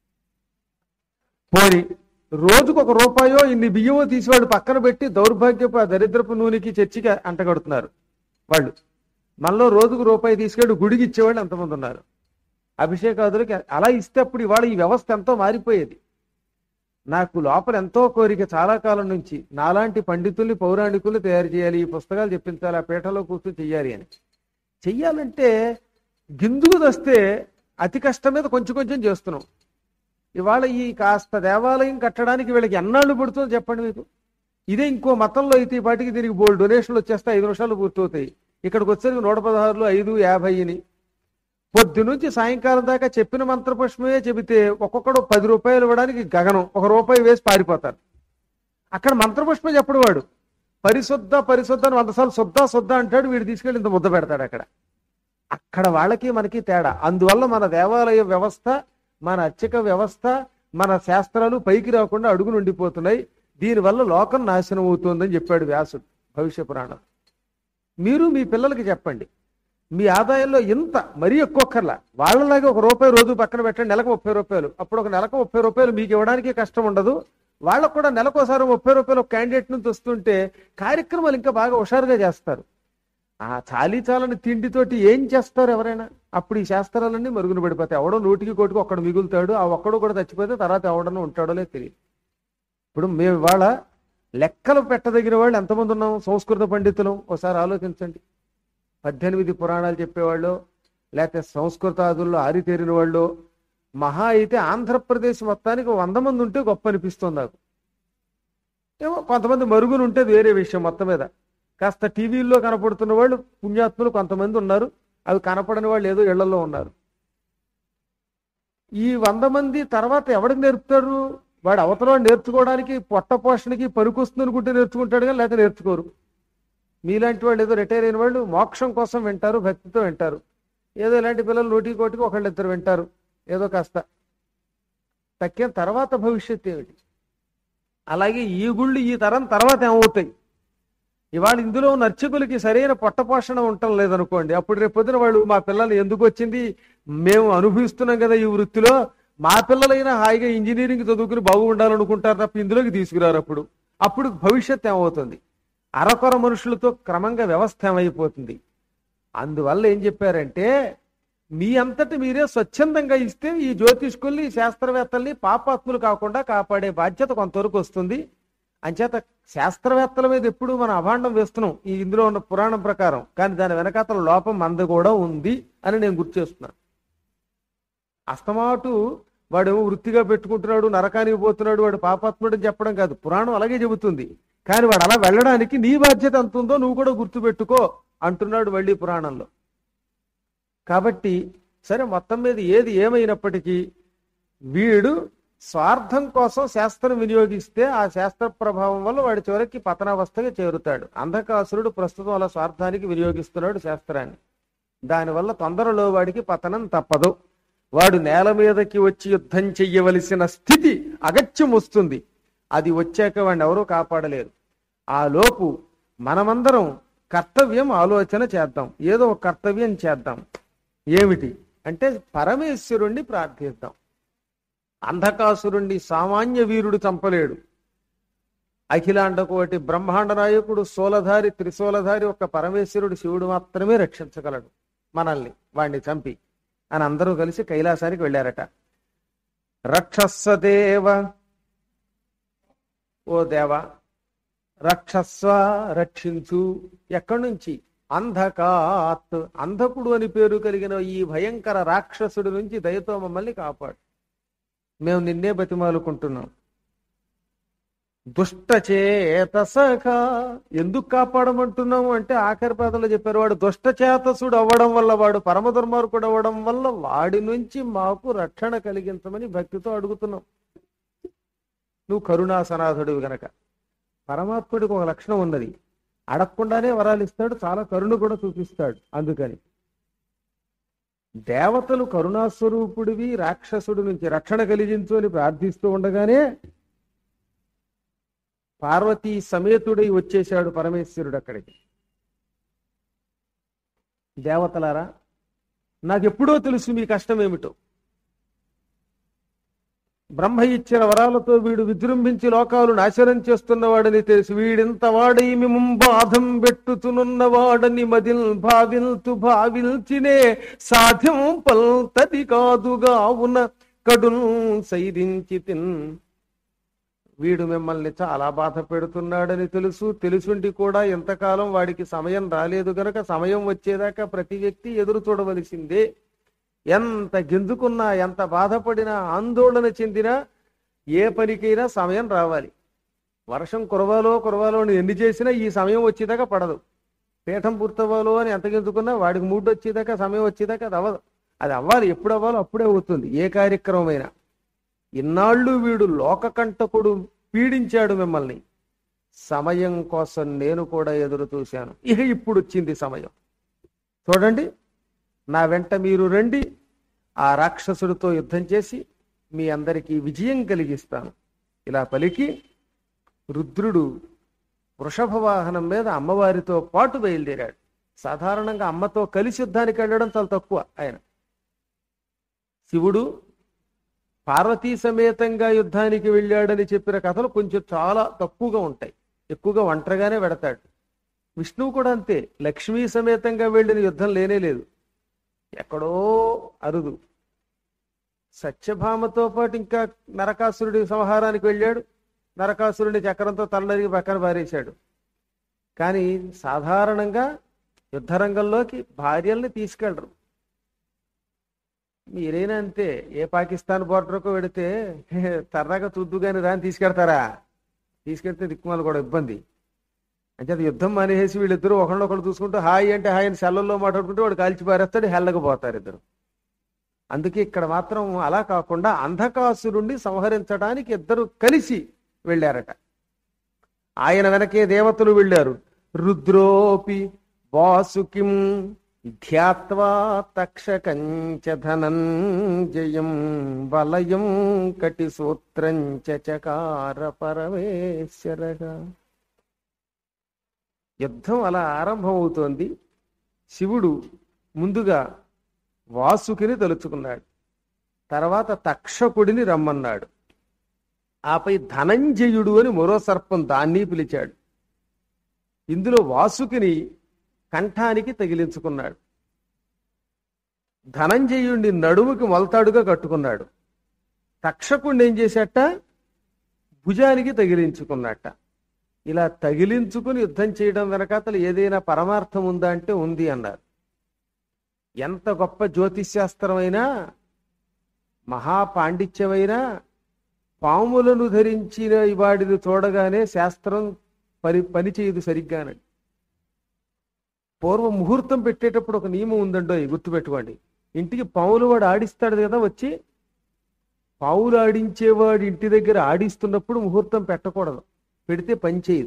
S1: పోని రోజుకు ₹1 ఇన్ని బియ్యమో తీసివాడు పక్కన పెట్టి దౌర్భాగ్యపు దరిద్రపు నూనెకి చర్చికి అంటగడుతున్నారు వాళ్ళు. మనలో రోజుకు ₹1 తీసుకెళ్ళి గుడికి ఇచ్చేవాళ్ళు ఎంతమంది ఉన్నారు? అభిషేకాదులకి అలా ఇస్తే అప్పుడు ఇవాళ ఈ వ్యవస్థ ఎంతో మారిపోయేది. నాకు లోపల ఎంతో కోరిక చాలా కాలం నుంచి, నాలాంటి పండితుల్ని పౌరాణికుల్ని తయారు చేయాలి, ఈ పుస్తకాలు చెప్పించాలి, ఆ పీఠలో కూర్చొని చెయ్యాలి అని. చెయ్యాలంటే గిందుకు వస్తే అతి కష్టం మీద కొంచెం కొంచెం చేస్తున్నాం. ఇవాళ ఈ కాస్త దేవాలయం కట్టడానికి వీళ్ళకి ఎన్నాళ్ళు పడుతుందో చెప్పండి మీకు. ఇదే ఇంకో మతంలో అయితే ఈ పాటికి దీనికి బోల్డ్ డొనేషన్లు వచ్చేస్తే 5 నిమిషాలు పూర్తవుతాయి. ఇక్కడికి వచ్చేసరికి 116, 550 పొద్దు నుంచి సాయంకాలం దాకా చెప్పిన మంత్రపుష్పమే చెబితే ఒక్కొక్కడు 10 రూపాయలు ఇవ్వడానికి గగనం, 1 రూపాయి వేసి పారిపోతారు. అక్కడ మంత్రపుష్పం చెప్పడు వాడు, పరిశుద్ధ పరిశుద్ధ అని 100 సార్లు శుద్ధ శుద్ధ అంటాడు, వీడు తీసుకెళ్ళి ఇంత ముద్ద పెడతాడు. అక్కడ వాళ్ళకి మనకి తేడా. అందువల్ల మన దేవాలయ వ్యవస్థ, మన అర్చక వ్యవస్థ, మన శాస్త్రాలు పైకి రాకుండా అడుగులు ఉండిపోతున్నాయి. దీనివల్ల లోకం నాశనం అవుతుందని చెప్పాడు వ్యాసుడు భవిష్య పురాణం. మీరు మీ పిల్లలకి చెప్పండి, మీ ఆదాయంలో ఇంత మరీ ఎక్కువక్కర్లా, వాళ్ళలాగే 1 రూపాయి రోజు పక్కన పెట్టండి, నెలకు 30 రూపాయలు. అప్పుడు ఒక నెలకు 30 రూపాయలు మీకు ఇవ్వడానికి కష్టం ఉండదు. వాళ్ళకు కూడా నెలకోసారి 30 రూపాయలు ఒక క్యాండిడేట్ నుంచి వస్తుంటే కార్యక్రమాలు ఇంకా బాగా హుషారుగా చేస్తారు. ఆ చాలీచాలని తిండితోటి ఏం చేస్తారు ఎవరైనా? అప్పుడు ఈ శాస్త్రాలన్నీ మరుగున పడిపోతాయి. ఎవడో 100కి 1 ఒక్కడు మిగులుతాడు, ఆ ఒక్కడు కూడా చచ్చిపోతే తర్వాత ఎవడన్నా ఉంటాడో లేదు తెలియదు. ఇప్పుడు మేము ఇవాళ లెక్కలు పెట్టదగిన వాళ్ళు ఎంతమంది ఉన్నాం? సంస్కృత పండితులం. ఒకసారి ఆలోచించండి. 18 పురాణాలు చెప్పేవాళ్ళు, లేకపోతే సంస్కృతాదుల్లో ఆరితేరిన వాళ్ళు మహా అయితే ఆంధ్రప్రదేశ్ మొత్తానికి 100 మంది ఉంటే గొప్ప అనిపిస్తుంది నాకు. ఏమో కొంతమంది మరుగున ఉంటే వేరే విషయం. మొత్తం మీద కాస్త టీవీల్లో కనపడుతున్న వాళ్ళు పుణ్యాత్ములు కొంతమంది ఉన్నారు, అవి కనపడని వాళ్ళు ఏదో ఇళ్లలో ఉన్నారు. ఈ 100 మంది తర్వాత ఎవరికి నేర్పుతారు? వాడు అవతల నేర్చుకోవడానికి పొట్ట పోషణకి పనికొస్తుంది అనుకుంటే నేర్చుకుంటాడు, కానీ లేకపోతే నేర్చుకోరు. మీలాంటి వాళ్ళు ఏదో రిటైర్ అయిన వాళ్ళు మోక్షం కోసం వింటారు, భక్తితో వింటారు. ఏదో ఇలాంటి పిల్లలు 100కి 1 ఒకళ్ళిద్దరు వింటారు, ఏదో కాస్త తక్కిన తర్వాత భవిష్యత్తు ఏమిటి? అలాగే ఈ గుళ్ళు ఈ తరం తర్వాత ఏమవుతాయి? ఇవాళ ఇందులో ఉన్న అర్చకులకి సరైన పొట్ట పోషణ ఉండటం లేదనుకోండి, అప్పుడు రేపు పొద్దున వాళ్ళు మా పిల్లలు ఎందుకు వచ్చింది, మేము అనుభవిస్తున్నాం కదా ఈ వృత్తిలో, మా పిల్లలైనా హాయిగా ఇంజనీరింగ్ చదువుకుని బాగుండాలనుకుంటారు తప్ప ఇందులోకి తీసుకురారు. అప్పుడు భవిష్యత్తు ఏమవుతుంది? అరకొర మనుషులతో క్రమంగా వ్యవస్థ ఏమైపోతుంది. అందువల్ల ఏం చెప్పారంటే, మీ అంతటి మీరే స్వచ్ఛందంగా ఇస్తే ఈ జ్యోతిష్కుల్ని, శాస్త్రవేత్తల్ని పాపాత్ములు కాకుండా కాపాడే బాధ్యత కొంతవరకు వస్తుంది. అంచేత శాస్త్రవేత్తల మీద ఎప్పుడు మనం అభాండం వేస్తున్నాం ఈ ఇందులో ఉన్న పురాణం ప్రకారం, కానీ దాని వెనకాతల లోపం మంద కూడా ఉంది అని నేను గుర్తు చేస్తున్నాను. అస్తమాటు వాడేమో వృత్తిగా పెట్టుకుంటున్నాడు, నరకానికి పోతున్నాడు, వాడు పాపాత్ముడు అని చెప్పడం కాదు, పురాణం అలాగే చెబుతుంది. కానీ వాడు అలా వెళ్ళడానికి నీ బాధ్యత ఎంత ఉందో నువ్వు కూడా గుర్తుపెట్టుకో అంటున్నాడు మళ్ళీ పురాణంలో. కాబట్టి సరే, మొత్తం మీద ఏది ఏమైనప్పటికీ వీడు స్వార్థం కోసం శాస్త్రం వినియోగిస్తే ఆ శాస్త్ర ప్రభావం వల్ల వాడి చివరికి పతనావస్థగా చేరుతాడు. అంధకాసురుడు ప్రస్తుతం అలా స్వార్థానికి వినియోగిస్తున్నాడు శాస్త్రాన్ని. దానివల్ల తొందరలో వాడికి పతనం తప్పదు. వాడు నేల మీదకి వచ్చి యుద్ధం చెయ్యవలసిన స్థితి అగత్యం వస్తుంది. అది వచ్చాక వాడిని ఎవరూ కాపాడలేరు. ఆ లోపు మనమందరం కర్తవ్యం ఆలోచన చేద్దాం, ఏదో ఒక కర్తవ్యం చేద్దాం. ఏమిటి అంటే, పరమేశ్వరుణ్ణి ప్రార్థిద్దాం. అంధకాసురుణ్ణి సామాన్య వీరుడు చంపలేడు. అఖిలాండ కోటి బ్రహ్మాండ నాయకుడు శూలధారి, త్రిశూలధారి ఒక్క పరమేశ్వరుడు శివుడు మాత్రమే రక్షించగలడు మనల్ని, వాణ్ణి చంపి అని అందరూ కలిసి కైలాసానికి వెళ్ళారట. రక్షస్వదేవ, ఓ దేవ రక్షస్వ, రక్షించు. ఎక్కడి నుంచి? అంధకాత్, అంధకుడు అని పేరు కలిగిన ఈ భయంకర రాక్షసుడి నుంచి దయతో మమ్మల్ని కాపాడు, మేము నిన్నే బతిమాలుకుంటున్నాం. దుష్టచేతసఖ, ఎందుకు కాపాడమంటున్నాము అంటే ఆఖరి పాదలో చెప్పారు, వాడు దుష్టచేతసుడు అవ్వడం వల్ల, వాడు పరమ దుర్మార్గుడు అవ్వడం వల్ల వాడి నుంచి మాకు రక్షణ కలిగించమని భక్తితో అడుగుతున్నాం. నువ్వు కరుణాసనాథుడివి గనక. పరమాత్ముడికి ఒక లక్షణం ఉన్నది, అడగకుండానే వరాలు ఇస్తాడు, చాలా కరుణ కూడా చూపిస్తాడు. అందుకని దేవతలు కరుణాస్వరూపుడివి, రాక్షసుడి నుంచి రక్షణ కలిగించు అని ప్రార్థిస్తూ ఉండగానే పార్వతీ సమేతుడై వచ్చేశాడు పరమేశ్వరుడు అక్కడికి. దేవతలారా, నాకెప్పుడో తెలుసు మీ కష్టం ఏమిటో. బ్రహ్మ ఇచ్చిన వరాలతో వీడు విజృంభించి లోకాలు నాశనం చేస్తున్నవాడని తెలుసు. వీడింత వాడై మిమ్ము బాధం పెట్టుతున్నవాడని మదిల్ భావిల్చినే సాధ్యం పల్తది కాదుగా ఉన్న కడున్ సైరించి తిన్. వీడు మిమ్మల్ని చాలా బాధ పెడుతున్నాడని తెలుసుండి కూడా ఎంతకాలం వాడికి సమయం రాలేదు గనక సమయం వచ్చేదాకా ప్రతి వ్యక్తి ఎదురు చూడవలసిందే. ఎంత గింజుకున్నా, ఎంత బాధపడినా, ఆందోళన చెందినా ఏ పనికైనా సమయం రావాలి. వర్షం కురవాలో అని ఎన్ని చేసినా ఈ సమయం వచ్చేదాకా పడదు. పీఠం పూర్తవ్వాలో అని ఎంత గింజుకున్నా వాడికి మూడు వచ్చేదాకా, సమయం వచ్చేదాకా అది అవ్వదు. అది అవ్వాలి, ఎప్పుడు అవ్వాలో అప్పుడే అవుతుంది ఏ కార్యక్రమమైనా. ఇన్నాళ్ళు వీడు లోకకంటకుడు పీడించాడు మిమ్మల్ని, సమయం కోసం నేను కూడా ఎదురు చూశాను. ఇక ఇప్పుడు వచ్చింది సమయం. చూడండి, నా వెంట మీరు రండి, ఆ రాక్షసుడితో యుద్ధం చేసి మీ అందరికీ విజయం కలిగిస్తాను. ఇలా పలికి రుద్రుడు వృషభ వాహనం మీద అమ్మవారితో పాటు బయలుదేరాడు. సాధారణంగా అమ్మతో కలిసి యుద్ధానికి వెళ్ళడం చాలా తక్కువ ఆయన. శివుడు పార్వతీ సమేతంగా యుద్ధానికి వెళ్ళాడని చెప్పిన కథలు కొంచెం చాలా తక్కువగా ఉంటాయి, ఎక్కువగా ఒంటరిగానే వెడతాడు. విష్ణువు కూడా అంతే, లక్ష్మీ సమేతంగా వెళ్ళిన యుద్ధం లేనే లేదు, ఎక్కడో అరుదు. సత్యభామతో పాటు ఇంకా నరకాసురుడి సంహారానికి వెళ్ళాడు, నరకాసురుడి చక్రంతో తలనరికి పక్కన పారేశాడు. కానీ సాధారణంగా యుద్ధరంగంలోకి భార్యల్ని తీసుకెళ్ళరు. మీరైనా అంతే, ఏ పాకిస్తాన్ బోర్డర్కు వెడితే తర్రాగా తుద్దు కానీ రాని తీసుకెడతారా? తీసుకెళ్తే దిక్కుమాలు కూడా ఇబ్బంది. అంటే అది యుద్ధం మానేసి వీళ్ళిద్దరూ ఒకళ్ళొకళ్ళు చూసుకుంటూ హాయ్ అంటే హాయ్ అని సెల్లల్లో మాట్లాడుకుంటూ వాడు కాల్చి పారేస్తాడు, హెల్లకపోతారు ఇద్దరు. అందుకే ఇక్కడ మాత్రం అలా కాకుండా అంధకాసురుణ్ణి సంహరించడానికి ఇద్దరు కలిసి వెళ్ళారట. ఆయన వెనకే దేవతలు వెళ్ళారు. రుద్రోపి వాసుకిం ధ్యాత్వా తక్షకంచ ధనంజయం వలయం కటిసూత్రం చకార పరమేశ్వరగా. యుద్ధం అలా ఆరంభమవుతోంది. శివుడు ముందుగా వాసుకిని తలుచుకున్నాడు, తర్వాత తక్షకుడిని రమ్మన్నాడు, ఆపై ధనంజయుడు అని మరో సర్పం దాన్ని పిలిచాడు. ఇందులో వాసుకిని కంఠానికి తగిలించుకున్నాడు, ధనంజయుడిని నడుముకి మొలతాడుగా కట్టుకున్నాడు. తక్షకుడిని ఏం చేశాట, భుజానికి తగిలించుకున్నట్ట. ఇలా తగిలించుకుని యుద్ధం చేయడం వెనకాతలు ఏదైనా పరమార్థం ఉందా అంటే ఉంది అన్నారు. ఎంత గొప్ప జ్యోతిశాస్త్రమైనా, మహాపాండిత్యమైనా పాములను ధరించిన వాడిని చూడగానే శాస్త్రం పని చేయదు సరిగ్గానండి. పూర్వం ముహూర్తం పెట్టేటప్పుడు ఒక నియమం ఉందండో, గుర్తుపెట్టుకోండి. ఇంటికి పావులు వాడు ఆడిస్తాడు కదా, వచ్చి పావులు ఆడించేవాడు ఇంటి దగ్గర ఆడిస్తున్నప్పుడు ముహూర్తం పెట్టకూడదు, పెడితే పని చేయదు.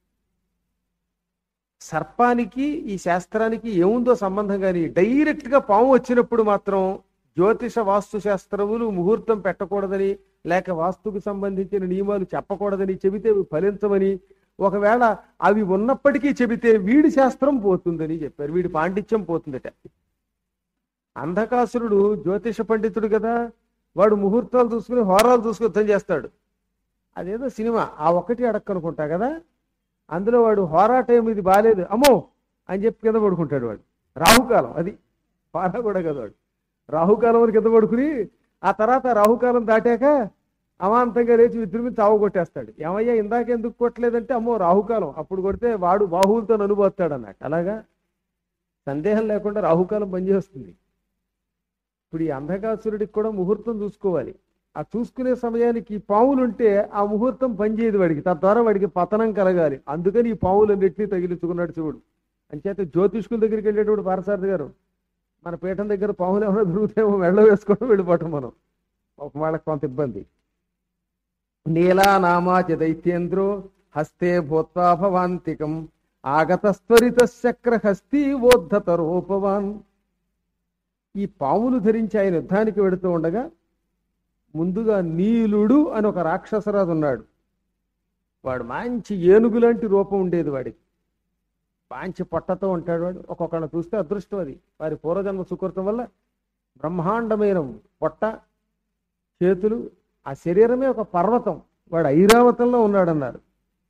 S1: సర్పానికి ఈ శాస్త్రానికి ఏముందో సంబంధం, కానీ డైరెక్ట్గా పాము వచ్చినప్పుడు మాత్రం జ్యోతిష వాస్తు శాస్త్రములు ముహూర్తం పెట్టకూడదని, లేక వాస్తుకు సంబంధించిన నియమాలు చెప్పకూడదని చెబితే ఫలించమని, ఒకవేళ అవి ఉన్నప్పటికీ చెబితే వీడి శాస్త్రం పోతుందని చెప్పారు, వీడి పాండిత్యం పోతుందట. అంధకాసురుడు జ్యోతిష పండితుడు కదా, వాడు ముహూర్తాలు చూసుకుని హోరాలు చూసుకుని యుద్ధం చేస్తాడు. అదేదో సినిమా ఆ ఒక్కటి అడక్కనుకుంటా కదా, అందులో వాడు హోరా టైం ఇది బాగాలేదు అమ్మో అని చెప్పి కింద పడుకుంటాడు. వాడు రాహుకాలం, అది హోరా కూడా కదా, వాడు రాహుకాలం అని కింద పడుకుని ఆ తర్వాత రాహుకాలం దాటాక అమాంతంగా లేచి ఇద్దరి మీద చావు కొట్టేస్తాడు. ఏమయ్యా ఇందాక ఎందుకు కొట్టలేదంటే, అమ్మో రాహుకాలం, అప్పుడు కొడితే వాడు బాహువులతో అనుభవిస్తాడు అన్నట్టు. అలాగా సందేహం లేకుండా రాహుకాలం పనిచేస్తుంది. ఇప్పుడు ఈ అంధకాసురుడికి కూడా ముహూర్తం చూసుకోవాలి. ఆ చూసుకునే సమయానికి పాములుంటే ఆ ముహూర్తం పనిచేయదు వాడికి, తద్వారా వాడికి పతనం కలగాలి. అందుకని ఈ పాములన్నింటినీ తగిలించుకున్నాడు శివుడు. అంచేత జ్యోతిష్కుల దగ్గరికి వెళ్ళేటప్పుడు పారసారథి గారు, మన పీఠం దగ్గర పాములు ఏమైనా దొరుకుతాయేమో మెళ్ళ వేసుకోవడం వెళ్ళిపోవటం, మనం వాళ్ళకి కొంత ఇబ్బంది. నీలా నామాచ దైత్యేంద్రో హస్తే భూత్వా భవాంతికం ఆగతస్త్వరిత చక్ర హస్తి ఓద్ధతరోపవాన్. ఈ పాములు ధరించి ఆయన యుద్ధానికి వెడుతూ ఉండగా ముందుగా నీలుడు అని ఒక రాక్షసరాజు ఉన్నాడు. వాడు మంచి ఏనుగు లాంటి రూపం ఉండేది వాడికి, మంచి పొట్టతో ఉంటాడు వాడు. ఒక్కొక్కళ్ళని చూస్తే అదృష్టం, అది వారి పూర్వజన్మ సుకృతం వల్ల. బ్రహ్మాండమైన పొట్ట, చేతులు, ఆ శరీరమే ఒక పర్వతం. వాడు ఐరావతంలో ఉన్నాడన్నారు.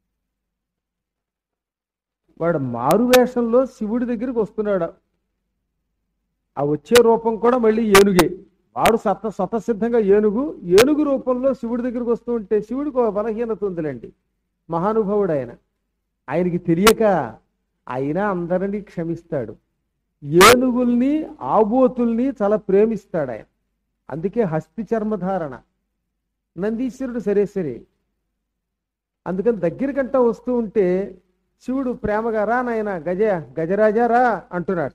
S1: వాడు మారువేషంలో శివుడి దగ్గరికి వస్తున్నాడు. ఆ వచ్చే రూపం కూడా మళ్ళీ ఏనుగే. వాడు స్వతసిద్ధంగా ఏనుగు రూపంలో శివుడి దగ్గరికి వస్తూ ఉంటే, శివుడికి ఒక బలహీనత ఉందిలేండి, మహానుభావుడు ఆయన. ఆయనకి తెలియక అయినా అందరినీ క్షమిస్తాడు. ఏనుగుల్ని ఆబోతుల్ని చాలా ప్రేమిస్తాడు ఆయన. అందుకే హస్తి చర్మధారణ. నందీశ్వరుడు సరే సరే, అందుకని దగ్గరికంటా వస్తూ ఉంటే శివుడు ప్రేమగా రా నాయన గజరాజా రా అంటున్నాట.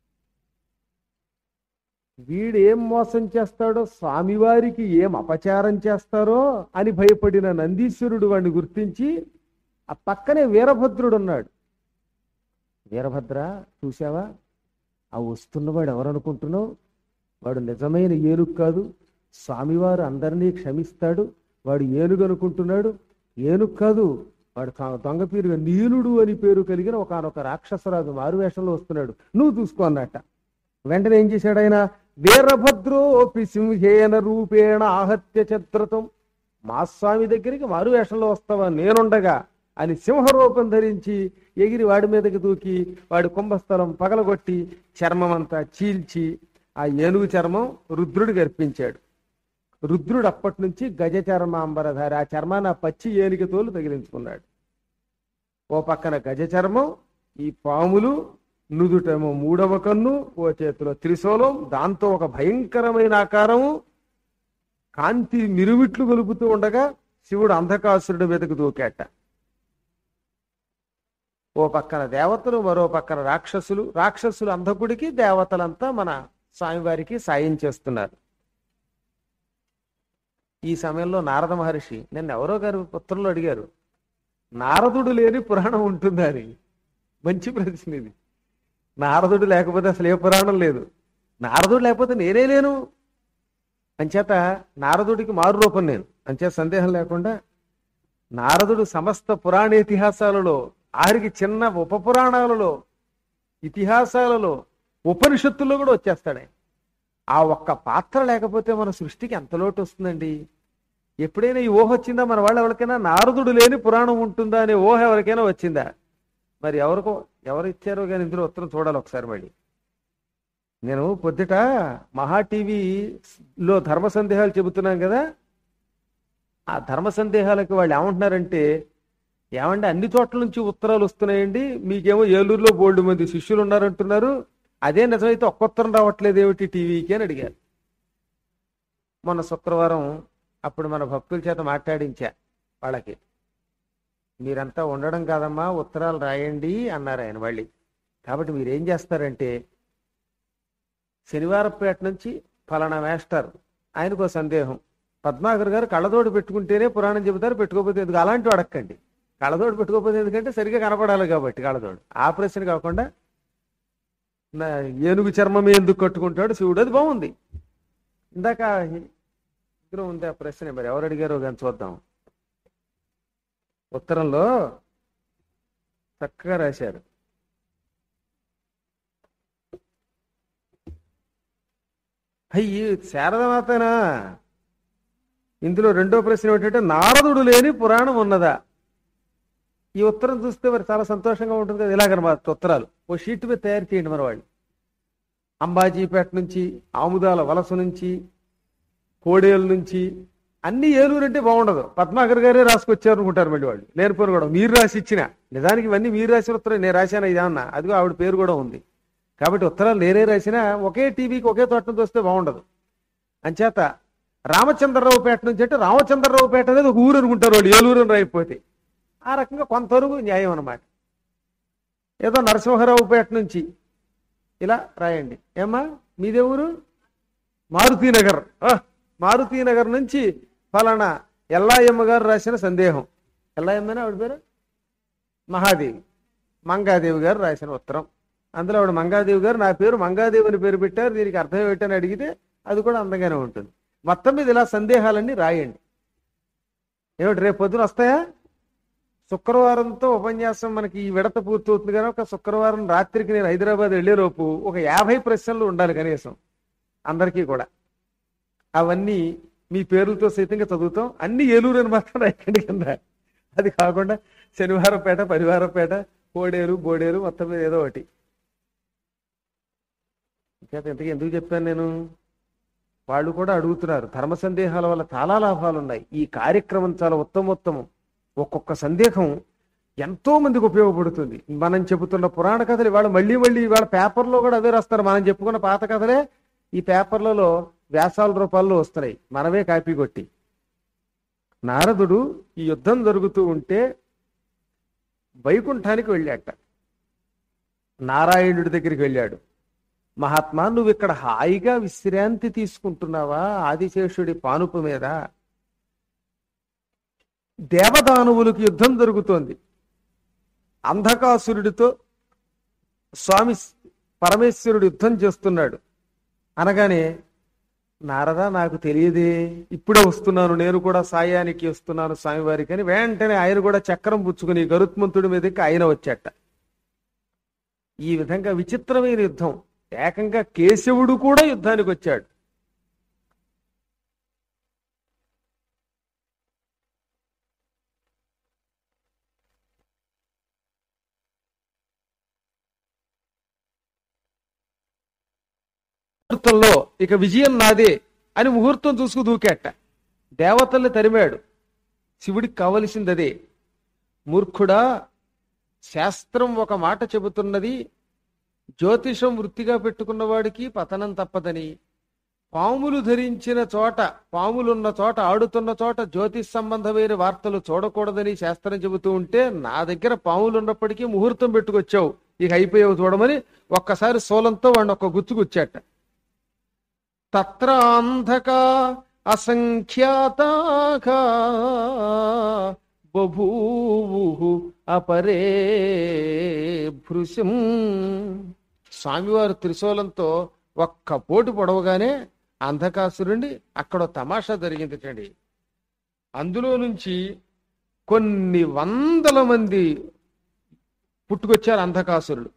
S1: వీడు ఏం మోసం చేస్తాడో, స్వామివారికి ఏం అపచారం చేస్తారో అని భయపడిన నందీశ్వరుడు వాడిని గుర్తించి ఆ పక్కనే వీరభద్రుడు ఉన్నాడు. వీరభద్ర చూసావా, ఆ వస్తున్నవాడు ఎవరనుకుంటున్నావు? వాడు నిజమైన ఏనుగు కాదు. స్వామివారు అందరినీ క్షమిస్తాడు. వాడు ఏనుగు అనుకుంటున్నాడు. ఏనుగు కాదు, వాడు దొంగ పేరుగా నీలుడు అని పేరు కలిగిన ఒకనొక రాక్షసరాజు మారువేషంలో వస్తున్నాడు, నువ్వు చూసుకో అన్నట్ట. వెంటనే ఏం చేశాడు ఆయన? వీరభద్రోపి సింహేన రూపేణ ఆహత్య చత్రతం. మా స్వామి దగ్గరికి మారువేషంలో వస్తావా నేనుండగా అని సింహరూపం ధరించి ఎగిరి వాడి మీదకి దూకి వాడి కుంభస్థలం పగలగొట్టి చర్మం అంతా చీల్చి ఆ ఏనుగు చర్మం రుద్రుడికి అర్పించాడు. రుద్రుడు అప్పటి నుంచి గజ చర్మాంబరధారి, ఆ చర్మాన్ని ఆ పచ్చి ఏనుగు తోలు తగిలించుకున్నాడు. ఓ పక్కన గజ చర్మం, ఈ పాములు, నుదుటేమో 3వ కన్ను, ఓ చేతిలో త్రిశూలం, దాంతో ఒక భయంకరమైన ఆకారము, కాంతి మిరుమిట్లు గొలుపుతూ ఉండగా శివుడు అంధకాసురుడి మీదకు దూకాట. ఓ పక్కన దేవతలు, మరో పక్కన రాక్షసులు. రాక్షసులు అంధకుడికి, దేవతలంతా మన స్వామివారికి సాయం చేస్తున్నారు. ఈ సమయంలో నారద మహర్షి, నిన్న ఎవరో గారు పుత్రులు అడిగారు, నారదుడు లేని పురాణం ఉంటుందా అని. మంచి ప్రశ్న ఇది. నారదుడు లేకపోతే అసలు ఏ పురాణం లేదు. నారదుడు లేకపోతే నేనే లేను. అంచేత నారదుడికి మారు రూపం నేను, అంచేత సందేహం లేకుండా నారదుడు సమస్త పురాణ ఇతిహాసాలలో, ఆరికి చిన్న ఉపపురాణాలలో, ఇతిహాసాలలో, ఉపనిషత్తుల్లో కూడా వచ్చేస్తాడే. ఆ ఒక్క పాత్ర లేకపోతే మన సృష్టికి ఎంత లోటు వస్తుందండి. ఎప్పుడైనా ఈ ఊహ వచ్చిందా మన వాళ్ళు? ఎవరికైనా నారదుడు లేని పురాణం ఉంటుందా అనే ఊహ ఎవరికైనా వచ్చిందా? మరి ఎవరు ఇచ్చారో కానీ ఇందులో ఉత్తరం చూడాలి ఒకసారి. మళ్ళీ నేను పొద్దుట మహా టీవీలో ధర్మ సందేహాలు చెబుతున్నాం కదా, ఆ ధర్మ సందేహాలకు వాళ్ళు ఏమంటున్నారంటే, ఏమంటే అన్ని చోట్ల నుంచి ఉత్తరాలు వస్తున్నాయండి, మీకేమో ఏలూరులో బోల్డ్ మంది శిష్యులు ఉన్నారంటున్నారు, అదే నిజమైతే ఒక్క ఉత్తరం రావట్లేదు ఏమిటి టీవీకి అని అడిగారు. మొన్న శుక్రవారం అప్పుడు మన భక్తుల చేత మాట్లాడించా వాళ్ళకి. మీరంతా ఉండడం కాదమ్మా, ఉత్తరాలు రాయండి అన్నారు ఆయన మళ్ళీ. కాబట్టి మీరేం చేస్తారంటే, శనివారపేట నుంచి ఫలానా మేస్టర్, ఆయనకు సందేహం, పద్మాకర్ గారు కళ్ళతోడు పెట్టుకుంటేనే పురాణం చెబుతారు, పెట్టుకోకపోతే ఎందుకు, అలాంటివి అడగండి. కళ్ళతోడు పెట్టుకోకపోతే ఎందుకంటే సరిగ్గా కనపడాలి కాబట్టి కళ్ళతోడు. ఆ ప్రశ్న కాకుండా ఏనుగు చర్మం ఎందుకు కట్టుకుంటాడు శివుడు, అది బాగుంది. ఇందాక ఇందులో ఉంది ఆ ప్రశ్న, మరి ఎవరు అడిగారో కానీ చూద్దాం. ఉత్తరంలో చక్కగా రాశారు. అయ్యి శారదమాతనా. ఇందులో రెండో ప్రశ్న ఏమిటంటే, నారదుడు లేని పురాణం ఉన్నదా? ఈ ఉత్తరం చూస్తే మరి చాలా సంతోషంగా ఉంటుంది కదా. ఇలాగనమాట ఉత్తరాలు ఓ షీట్ మీద తయారు చేయండి మన వాళ్ళు. అంబాజీపేట నుంచి, ఆముదాల వలస నుంచి, కోడేలు నుంచి, అన్ని ఏలూరు అంటే బాగుండదు, పద్మాకర్ గారే రాసుకొచ్చారు అనుకుంటారు మళ్ళీ వాళ్ళు. లేనిపోను కూడా మీరు రాసి ఇచ్చిన, నిజానికి ఇవన్నీ మీరు రాసిన ఉత్తరం, నేను రాశాను ఇదన్నా, అదిగో ఆవిడ పేరు కూడా ఉంది. కాబట్టి ఉత్తరాలు నేనే రాసినా ఒకే టీవీకి ఒకే తోటను చూస్తే బాగుండదు. అంచేత రామచంద్రరావుపేట నుంచి అంటే రామచంద్రరావుపేట అనేది ఒక ఊరు అనుకుంటారు వాళ్ళు, ఏలూరు అని రాయిపోతే. ఆ రకంగా కొంతవరకు న్యాయం అన్నమాట. ఏదో నరసింహరావుపేట నుంచి ఇలా రాయండి. ఏమ్మా మీదే ఊరు? మారుతీనగర్. మారుతీనగర్ నుంచి ఫలానా ఎల్లాయమ్మ గారు రాసిన సందేహం. ఎల్లాయమ్మనే ఆవిడ పేరు? మహాదేవి, మంగాదేవి గారు రాసిన ఉత్తరం. అందులో ఆవిడ మంగాదేవి గారు, నా పేరు మంగాదేవి అని పేరు పెట్టారు, దీనికి అర్థం ఏమిటని అడిగితే అది కూడా అందంగానే ఉంటుంది. మొత్తం మీద ఇలా సందేహాలన్నీ రాయండి. ఏమిటి రేపు పొద్దున వస్తాయా? శుక్రవారంతో ఉపన్యాసం మనకి ఈ విడత పూర్తవుతుంది కానీ ఒక శుక్రవారం రాత్రికి నేను హైదరాబాద్ వెళ్ళేలోపు ఒక 50 ప్రశ్నలు ఉండాలి కనీసం అందరికీ కూడా. అవన్నీ మీ పేర్లతో సైతంగా చదువుతాం. అన్ని ఏలూరు అని మాత్రం రాయకండి కింద. అది కాకుండా శనివారంపేట, పరివారంపేట, కోడేరు, బోడేరు, మొత్తం మీద ఏదో ఒకటి. ఇంతకీ ఎందుకు చెప్పాను నేను? వాళ్ళు కూడా అడుగుతున్నారు. ధర్మ సందేహాల వల్ల చాలా లాభాలు ఉన్నాయి. ఈ కార్యక్రమం చాలా ఉత్తమోత్తమం. ఒక్కొక్క సందేహం ఎంతో మందికి ఉపయోగపడుతుంది. మనం చెబుతున్న పురాణ కథలు ఇవాళ మళ్ళీ మళ్ళీ ఇవాళ పేపర్లో కూడా అవే రాస్తారు. మనం చెప్పుకున్న పాత కథలే ఈ పేపర్లలో వ్యాసాల రూపాల్లో వస్తున్నాయి, మనమే కాపీ కొట్టి. నారదుడు ఈ యుద్ధం జరుగుతూ ఉంటే వైకుంఠానికి వెళ్ళాట. నారాయణుడి దగ్గరికి వెళ్ళాడు. మహాత్మా, నువ్వు ఇక్కడ హాయిగా విశ్రాంతి తీసుకుంటున్నావా ఆదిశేషుడి పానుపు మీద? దేవదానవులకు యుద్ధం జరుగుతోంది. అంధకాసురుడితో స్వామి పరమేశ్వరుడు యుద్ధం చేస్తున్నాడు అనగానే, నారదా నాకు తెలియదే, ఇప్పుడే వస్తున్నాను, నేను కూడా సాయానికి వస్తున్నాను స్వామివారికి అని వెంటనే ఆయన కూడా చక్రం పుచ్చుకుని గరుత్మంతుడి మీదకి ఆయన వచ్చాట. ఈ విధంగా విచిత్రమైన యుద్ధం. ఏకంగా కేశవుడు కూడా యుద్ధానికి వచ్చాడు. ముహూర్తంలో ఇక విజయం నాదే అని ముహూర్తం చూసుకు దూకేట. దేవతల్ని తరిమాడు. శివుడికి కావలసింది అదే. మూర్ఖుడా, శాస్త్రం ఒక మాట చెబుతున్నది, జ్యోతిషం వృత్తిగా పెట్టుకున్న వాడికి పతనం తప్పదని. పాములు ధరించిన చోట, పాములున్న చోట, ఆడుతున్న చోట జ్యోతిష్ సంబంధమైన వార్తలు చూడకూడదని శాస్త్రం చెబుతూ ఉంటే, నా దగ్గర పాములు ఉన్నప్పటికీ ముహూర్తం పెట్టుకొచ్చావు, ఇక అయిపోయావు చూడమని ఒక్కసారి సోలంతో వాడిని ఒక్క గుచ్చుకొచ్చాట. తత్రాంధకా అసంఖ్యాతాగా బభూవు అపరే భృశం. స్వామివారు త్రిశూలంతో ఒక్క పోటు పొడవగానే అంధకాసురుణ్ణి అక్కడ తమాషా జరిగిందిటండి. అందులో నుంచి కొన్ని వందల మంది పుట్టుకొచ్చారు అంధకాసురుడు.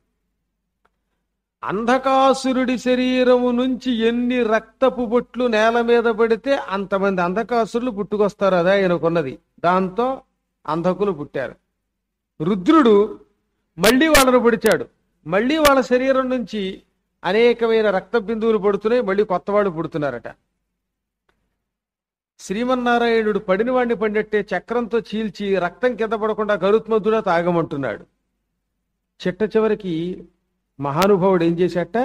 S1: అంధకాసురుడి శరీరము నుంచి ఎన్ని రక్తపు బొట్లు నేల మీద పడితే అంతమంది అంధకాసురులు పుట్టుకొస్తారు. అదే ఆయనకున్నది. దాంతో అంధకులు పుట్టారు. రుద్రుడు మళ్ళీ వాళ్ళను పొడిచాడు. మళ్ళీ వాళ్ళ శరీరం నుంచి అనేకమైన రక్త బిందువులు పడుతున్నాయి, మళ్ళీ కొత్త వాళ్ళు పుడుతున్నారట. శ్రీమన్నారాయణుడు పడిన వాడిని పండెట్టే చక్రంతో చీల్చి రక్తం కింద పడకుండా గరుత్మంతుడా తాగమంటున్నాడు. చిట్ట చివరికి మహానుభావుడు ఏం చేశాట,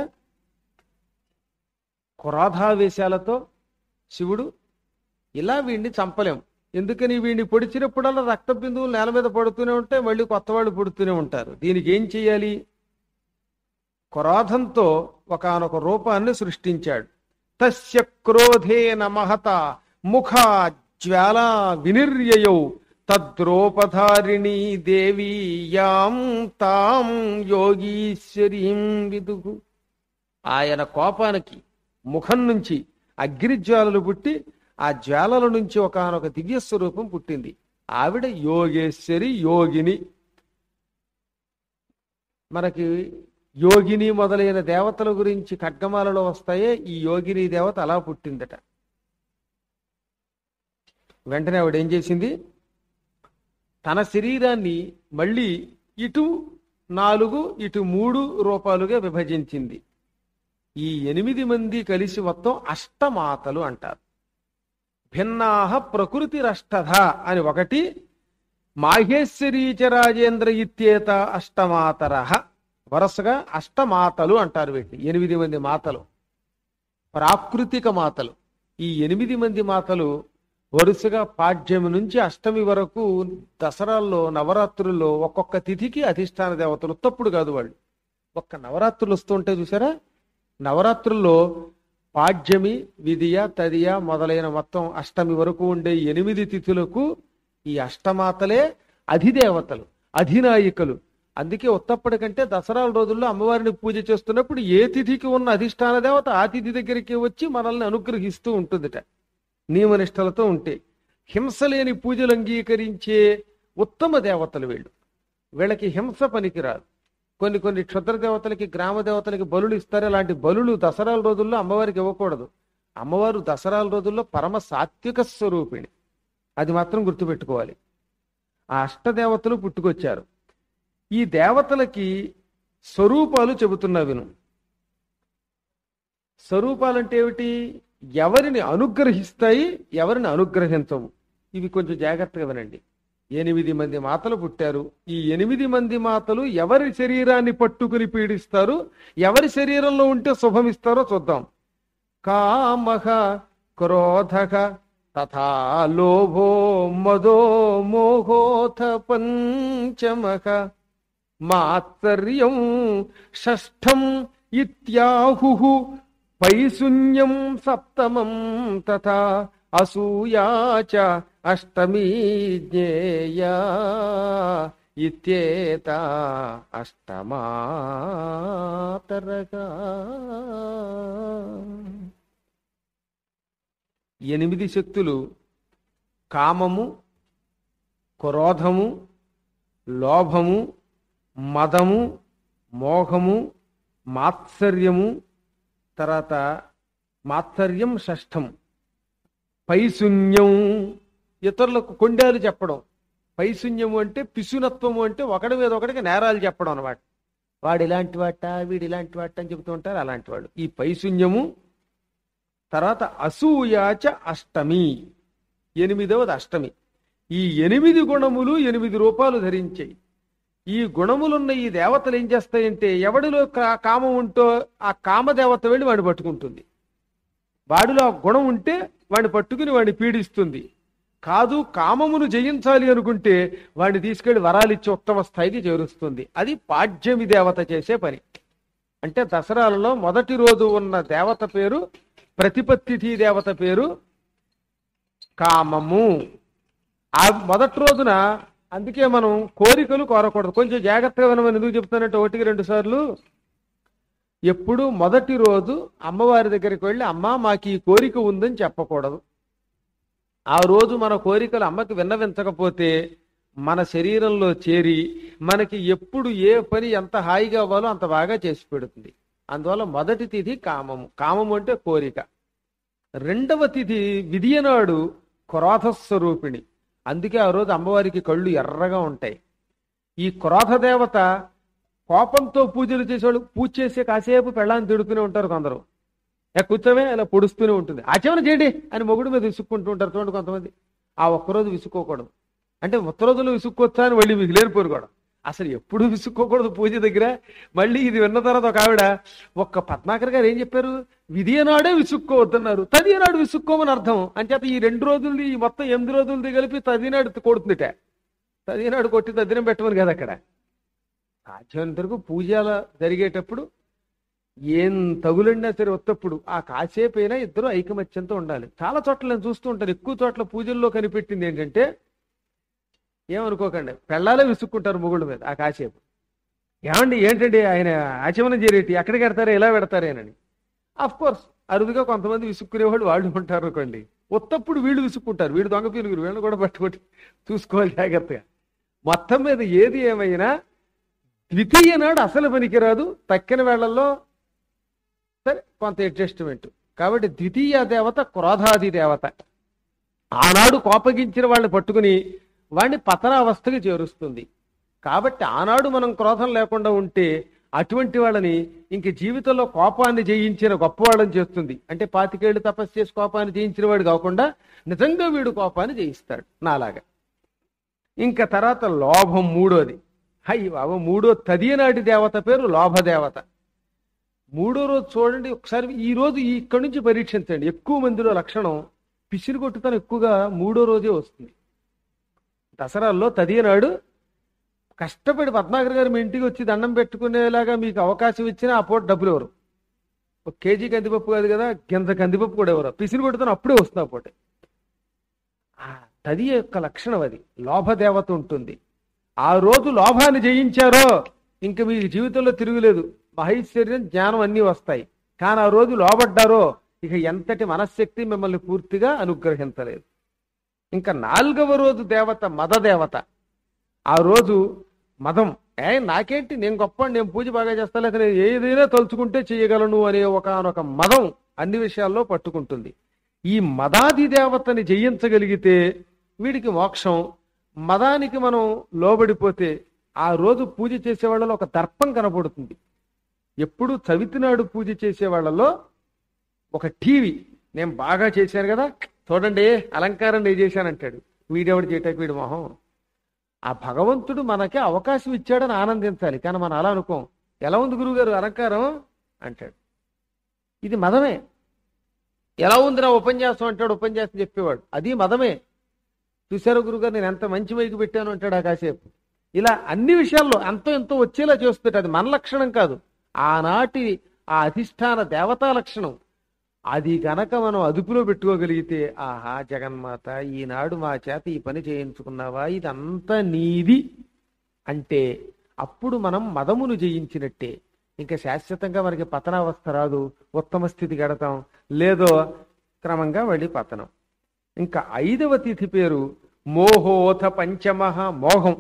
S1: క్రోధావేశాలతో శివుడు, ఇలా వీడిని చంపలేం, ఎందుకని వీడిని పొడిచినప్పుడల్లా రక్త బిందువులు నేల మీద పడుతూనే ఉంటాయి, మళ్ళీ కొత్త వాళ్ళు పుడుతూనే ఉంటారు, దీనికి ఏం చెయ్యాలి? క్రోధంతో ఒకానొక రూపాన్ని సృష్టించాడు. తస్య క్రోధేన మహత ముఖ జ్వాలా వినిర్యయౌ తద్రూపధారిణీ దేవీ యాం తాం యోగీశ్వరీం విదుహు. ఆయన కోపానికి ముఖం నుంచి అగ్నిజ్వాలలు పుట్టి ఆ జ్వాలల నుంచి ఒకానొక దివ్య స్వరూపం పుట్టింది. ఆవిడ యోగేశ్వరి, యోగిని. మనకి యోగిని మొదలైన దేవతల గురించి ఖడ్గమాలలో వస్తాయే, ఈ యోగిని దేవత అలా పుట్టిందట. వెంటనే ఆవిడ ఏం చేసింది, తన శరీరాన్ని మళ్ళీ ఇటు 4 ఇటు 3 రూపాలుగా విభజించింది. ఈ 8 మంది కలిసి మొత్తం అష్టమాతలు అంటారు. భిన్నాహ ప్రకృతిరష్టధ అని ఒకటి, మాహేశ్వరీచ రాజేంద్ర ఇత్యేత అష్టమాతరః, వరుసగా అష్టమాతలు అంటారు వీటిని. 8 మంది మాతలు, ప్రాకృతిక మాతలు. ఈ 8 మంది మాతలు వరుసగా పాడ్యమి నుంచి అష్టమి వరకు దసరాల్లో నవరాత్రుల్లో ఒక్కొక్క తిథికి అధిష్టాన దేవతలు. తప్పుడు కాదు వాళ్ళు, ఒక్క నవరాత్రులు వస్తుంటే చూసారా, నవరాత్రుల్లో పాడ్యమి, విధియ, తదియ మొదలైన మొత్తం అష్టమి వరకు ఉండే 8 తిథులకు ఈ అష్టమాతలే అధిదేవతలు, అధినాయికలు. అందుకే ఉత్తప్పటి కంటే దసరాల రోజుల్లో అమ్మవారిని పూజ చేస్తున్నప్పుడు ఏ తిథికి ఉన్న అధిష్టాన దేవత ఆ తిథి దగ్గరికి వచ్చి మనల్ని అనుగ్రహిస్తూ ఉంటుందిట, నియమనిష్టలతో ఉంటే. హింస లేని పూజలు అంగీకరించే ఉత్తమ దేవతలు వీళ్ళు. వీళ్ళకి హింస పనికిరాదు. కొన్ని క్షుద్ర దేవతలకి, గ్రామ దేవతలకి బలులు ఇస్తారు. అలాంటి బలులు దసరాల రోజుల్లో అమ్మవారికి ఇవ్వకూడదు. అమ్మవారు దసరాల రోజుల్లో పరమ సాత్విక స్వరూపిణి, అది మాత్రం గుర్తుపెట్టుకోవాలి. ఆ అష్టదేవతలు పుట్టుకొచ్చారు. ఈ దేవతలకి స్వరూపాలు చెబుతున్నా విను. స్వరూపాలంటే ఏమిటి? ఎవరిని అనుగ్రహిస్తాయి, ఎవరిని అనుగ్రహించవు. ఇవి కొంచెం జాగ్రత్తగా వినండి. 8 మంది మాతలు పుట్టారు. ఈ 8 మంది మాతలు ఎవరి శరీరాన్ని పట్టుకుని పీడిస్తారు, ఎవరి శరీరంలో ఉంటే శుభమిస్తారో చూద్దాం. కామః, క్రోధః, తథా లోభో, మదో, మోహోథ పంచమః, మాత్సర్యం షష్ఠం ఇత్యాహుః, పైశూన్యం సప్తమం, తథా అసూయా చ అష్టమీ జ్ఞేయా ఇత్యేతా అష్టమాతరగా. 8 శక్తులు కామము, క్రోధము, లోభము, మదము, మోహము, మాత్సర్యము, తర్వాత మాత్సర్యం షష్ఠం, పైశూన్యం, ఇతరులకు కొండాలు చెప్పడం. పైశూన్యము అంటే పిశునత్వము, అంటే ఒకడి మీద ఒకడికి నేరాలు చెప్పడం అనమాట. వాడు ఇలాంటి వాట, వీడు ఇలాంటి వాట అని చెబుతూ ఉంటారు, అలాంటి వాడు ఈ పైశూన్యము. తర్వాత అసూయాచ అష్టమి, 8వది అష్టమి. ఈ 8 గుణములు 8 రూపాలు ధరించాయి. ఈ గుణములున్న ఈ దేవతలు ఏం చేస్తాయంటే, ఎవడిలో కామం ఉంటో ఆ కామదేవత వెళ్ళి వాడిని పట్టుకుంటుంది. వాడిలో ఆ గుణం ఉంటే వాడిని పట్టుకుని వాడిని పీడిస్తుంది. కాదు, కామమును జయించాలి అనుకుంటే వాడిని తీసుకెళ్లి వరాలిచ్చి ఉత్తమ స్థాయికి చేరుస్తుంది. అది పాడ్యమి దేవత చేసే పని. అంటే దసరాలలో మొదటి రోజు ఉన్న దేవత పేరు ప్రతిపత్తిథి దేవత పేరు కామము. ఆ మొదటి రోజున అందుకే మనం కోరికలు కోరకూడదు. కొంచెం జాగ్రత్తగా వినమని ఎందుకు చెప్తానంటే, 1-2 సార్లు ఎప్పుడు మొదటి రోజు అమ్మవారి దగ్గరికి వెళ్ళి అమ్మ మాకు ఈ కోరిక ఉందని చెప్పకూడదు. ఆ రోజు మన కోరికలు అమ్మకి విన్నవించకపోతే మన శరీరంలో చేరి మనకి ఎప్పుడు ఏ పని ఎంత హాయిగా అవ్వాలో అంత బాగా చేసి పెడుతుంది. అందువల్ల మొదటి తిథి కామము. కామము అంటే కోరిక. 2వ తిథి విధియనాడు క్రోధస్వరూపిణి. అందుకే ఆ రోజు అమ్మవారికి కళ్ళు ఎర్రగా ఉంటాయి. ఈ క్రోధ దేవత కోపంతో పూజలు చేసేవాళ్ళు పూజ చేసే కాసేపు పెళ్ళాన్ని తిడుతూనే ఉంటారు కొందరు. కూర్చోమే అలా పొడుస్తూనే ఉంటుంది. ఆచమన చేయండి అని మొగుడు మీద విసుక్కుంటూ ఉంటారు చూడండి కొంతమంది. ఆ ఒక్కరోజు విసుక్కోకూడదు. అంటే ఉత్త రోజులు విసుక్కొచ్చా అని మళ్ళీ మీకు లేనిపోరు కూడా. అసలు ఎప్పుడు విసుక్కోకూడదు పూజ దగ్గర. మళ్ళీ ఇది విన్న తర్వాత ఒక ఆవిడ, ఒక్క పద్మాకర్ గారు ఏం చెప్పారు, విధియనాడే విసుక్కోవద్దన్నారు, తదియనాడు విసుక్కోమని అర్థం. అంచేత ఈ 2 రోజులది, ఈ మొత్తం 8 రోజులది కలిపి తదినాడు కొడుతుందిట. తదినాడు కొట్టి తద్దినం పెట్టమని కదా అక్కడ. సాధ్యమైనంత వరకు పూజలు జరిగేటప్పుడు ఏం తగులండినా సరే ఒత్తప్పుడు ఆ కాసేపు అయినా ఇద్దరు ఐకమత్యంతో ఉండాలి. చాలా చోట్ల నేను చూస్తూ ఉంటాను, ఎక్కువ చోట్ల పూజల్లో కనిపెట్టింది ఏంటంటే, ఏమనుకోకండి, పెళ్ళాలే విసుక్కుంటారు మొగుళ్ళ మీద ఆ కాసేపు. ఏమండి ఏంటండి ఆయన ఆచమనం చేరేటి ఎక్కడికి పెడతారా, ఇలా పెడతారేనని. అఫ్ కోర్స్ అరుదుగా కొంతమంది విసుక్కునేవాళ్ళు వాళ్ళు ఉంటారు అనుకోండి. ఒత్తప్పుడు వీళ్ళు విసుక్కుంటారు, వీళ్ళు దొంగ పీలుగురు, వీళ్ళని కూడా పట్టుకొని చూసుకోవాలి జాగ్రత్తగా. మొత్తం మీద ఏది ఏమైనా ద్వితీయ నాడు అసలు పనికిరాదు, తక్కిన వేళల్లో సరే కొంత అడ్జస్ట్మెంట్. కాబట్టి ద్వితీయ దేవత క్రోధాది దేవత. ఆనాడు కోపగించిన వాళ్ళని పట్టుకుని వాడిని పతనావస్థకి చేరుస్తుంది. కాబట్టి ఆనాడు మనం క్రోధం లేకుండా ఉంటే అటువంటి వాళ్ళని ఇంక జీవితంలో కోపాన్ని జయించిన గొప్పవాళ్ళని చేస్తుంది. అంటే 25 ఏళ్ళు తపస్సు చేసి కోపాన్ని జయించిన వాడు కాకుండా నిజంగా వీడు కోపాన్ని జయిస్తాడు నాలాగా. ఇంకా తర్వాత లోభం 3వది. బాబా 3వ తదియనాటి దేవత పేరు లోభదేవత. 3వ రోజు చూడండి ఒకసారి, ఈ రోజు ఇక్కడి నుంచి పరీక్షించండి. ఎక్కువ మందిలో లక్షణం పిసిరి కొట్టుతనం ఎక్కువగా 3వ రోజే వస్తుంది. దసరాల్లో తదియనాడు కష్టపడి పద్మాకర్ గారు మీ ఇంటికి వచ్చి దండం పెట్టుకునేలాగా మీకు అవకాశం ఇచ్చినా ఆ పూట డబ్బులు ఎవరు. 1 కేజీ కందిపప్పు కాదు కదా, గింజ కందిపప్పు కూడా ఎవరు. పిసిరి కొట్టుతనం అప్పుడే వస్తుంది ఆ పూట. తది యొక్క లక్షణం అది. లోభదేవత ఉంటుంది. ఆ రోజు లోభాన్ని జయించారో ఇంక మీ జీవితంలో తిరుగులేదు. మహైశ్వర్యం, జ్ఞానం అన్నీ వస్తాయి. కానీ ఆ రోజు లోబడ్డారో ఇక ఎంతటి మనశ్శక్తి మిమ్మల్ని పూర్తిగా అనుగ్రహించలేదు. ఇంకా 4వ రోజు దేవత మదదేవత. ఆ రోజు మదం, నాకేంటి, నేను గొప్ప, నేను పూజ బాగా చేస్తా, లేక నేను ఏదైనా తలుచుకుంటే చేయగలను అనే ఒకనొక మదం అన్ని విషయాల్లో పట్టుకుంటుంది. ఈ మదాది దేవతని జయించగలిగితే వీడికి మోక్షం. మదానికి మనం లోబడిపోతే ఆ రోజు పూజ చేసే వాళ్ళలో ఒక దర్పం కనపడుతుంది. ఎప్పుడు చవితి నాడు పూజ చేసే వాళ్ళలో ఒక టీవీ, నేను బాగా చేశాను కదా చూడండి అలంకారం నేను చేశానంటాడు. వీడెవడు చేయటానికి వీడి మొహం. ఆ భగవంతుడు మనకి అవకాశం ఇచ్చాడని ఆనందించాలి, కానీ మనం అలా అనుకోం. ఎలా ఉంది గురువుగారు అలంకారం అంటాడు, ఇది మదమే. ఎలా ఉంది నా ఉపన్యాసం అంటాడు, ఉపన్యాసం చెప్పేవాడు, అది మదమే. చూశారు గురుగారు నేను ఎంత మంచి మైకి పెట్టాను అంటాడు ఆ కాసేపు. ఇలా అన్ని విషయాల్లో ఎంతో ఎంతో వచ్చేలా చేస్తుంటే అది మన లక్షణం కాదు, ఆనాటి ఆ అధిష్టాన దేవతా లక్షణం. అది గనక మనం అదుపులో పెట్టుకోగలిగితే, ఆహా జగన్మాత ఈనాడు మా చేత ఈ పని చేయించుకున్నావా, ఇదంతా నీది అంటే అప్పుడు మనం మదమును జయించినట్టే. ఇంకా శాశ్వతంగా మనకి పతనావస్థ రాదు, ఉత్తమ స్థితి గడతాం, లేదో క్రమంగా మళ్ళీ పతనం. ఇంకా 5వ తిథి పేరు మోహోథ పంచమః. మోహం,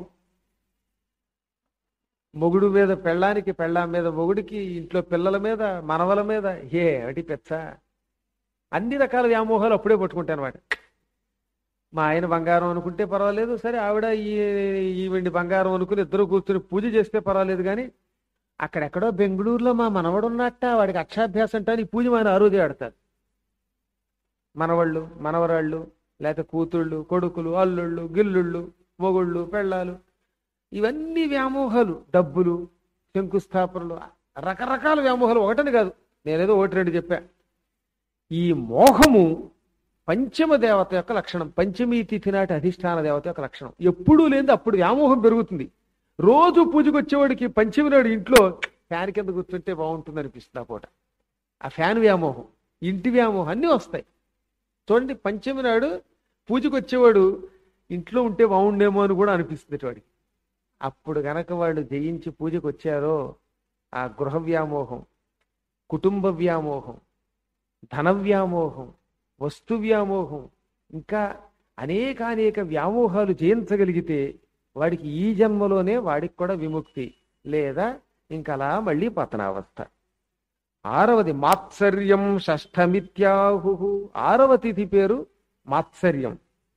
S1: మొగుడు మీద పెళ్ళానికి, పెళ్ళాం మీద మొగుడికి, ఇంట్లో పిల్లల మీద, మనవల మీద, ఏమిటి పెచ్చ, అన్ని రకాల వ్యామోహాలు అప్పుడే పట్టుకుంటాయి అనమాట. మా ఆయన బంగారం అనుకుంటే పర్వాలేదు, సరే ఆవిడ ఈ వెండి బంగారం అనుకుని ఇద్దరు కూర్చుని పూజ చేస్తే పర్వాలేదు, కానీ అక్కడెక్కడో బెంగళూరులో మా మనవడు ఉన్నట్ట, వాడికి అక్షాభ్యాసం అంటే ఈ పూజ మన ఆ రోజే ఆడతారు. మనవళ్ళు, మనవరాళ్ళు, లేకపోతే కూతుళ్ళు, కొడుకులు, అల్లుళ్ళు, గిల్లుళ్ళు, మొగుళ్ళు, పెళ్ళాలు, ఇవన్నీ వ్యామోహాలు. డబ్బులు, శంకుస్థాపనలు, రకరకాల వ్యామోహాలు, ఒకటని కాదు, నేనేదో ఒకటి రెండు చెప్పా. ఈ మోహము పంచమ దేవత యొక్క లక్షణం, పంచమీ తిథి నాటి అధిష్టాన దేవత యొక్క లక్షణం. ఎప్పుడూ లేదు అప్పుడు వ్యామోహం పెరుగుతుంది. రోజు పూజకు వచ్చేవాడికి పంచమి నాడు ఇంట్లో ఫ్యాన్ కింద కూర్చుంటే బాగుంటుంది అనిపిస్తుంది ఆ పూట. ఆ ఫ్యాన్ వ్యామోహం, ఇంటి వ్యామోహం అన్నీ వస్తాయి. చూడండి, పంచమి నాడు పూజకు వచ్చేవాడు ఇంట్లో ఉంటే బాగుండేమో అని కూడా అనిపిస్తుంది వాడికి. అప్పుడు గనక వాళ్ళు జయించి పూజకు వచ్చారో ఆ గృహ వ్యామోహం, కుటుంబ వ్యామోహం, ధన వ్యామోహం, వస్తు వ్యామోహం, ఇంకా అనేక వ్యామోహాలు జయించగలిగితే వాడికి ఈ జన్మలోనే వాడికి కూడా విముక్తి, లేదా ఇంకలా మళ్ళీ పతనావస్థ. 6వది మాత్సర్యం షష్ఠమిత్యాహు. 6వ తిథి పేరు మాత్సర్యం.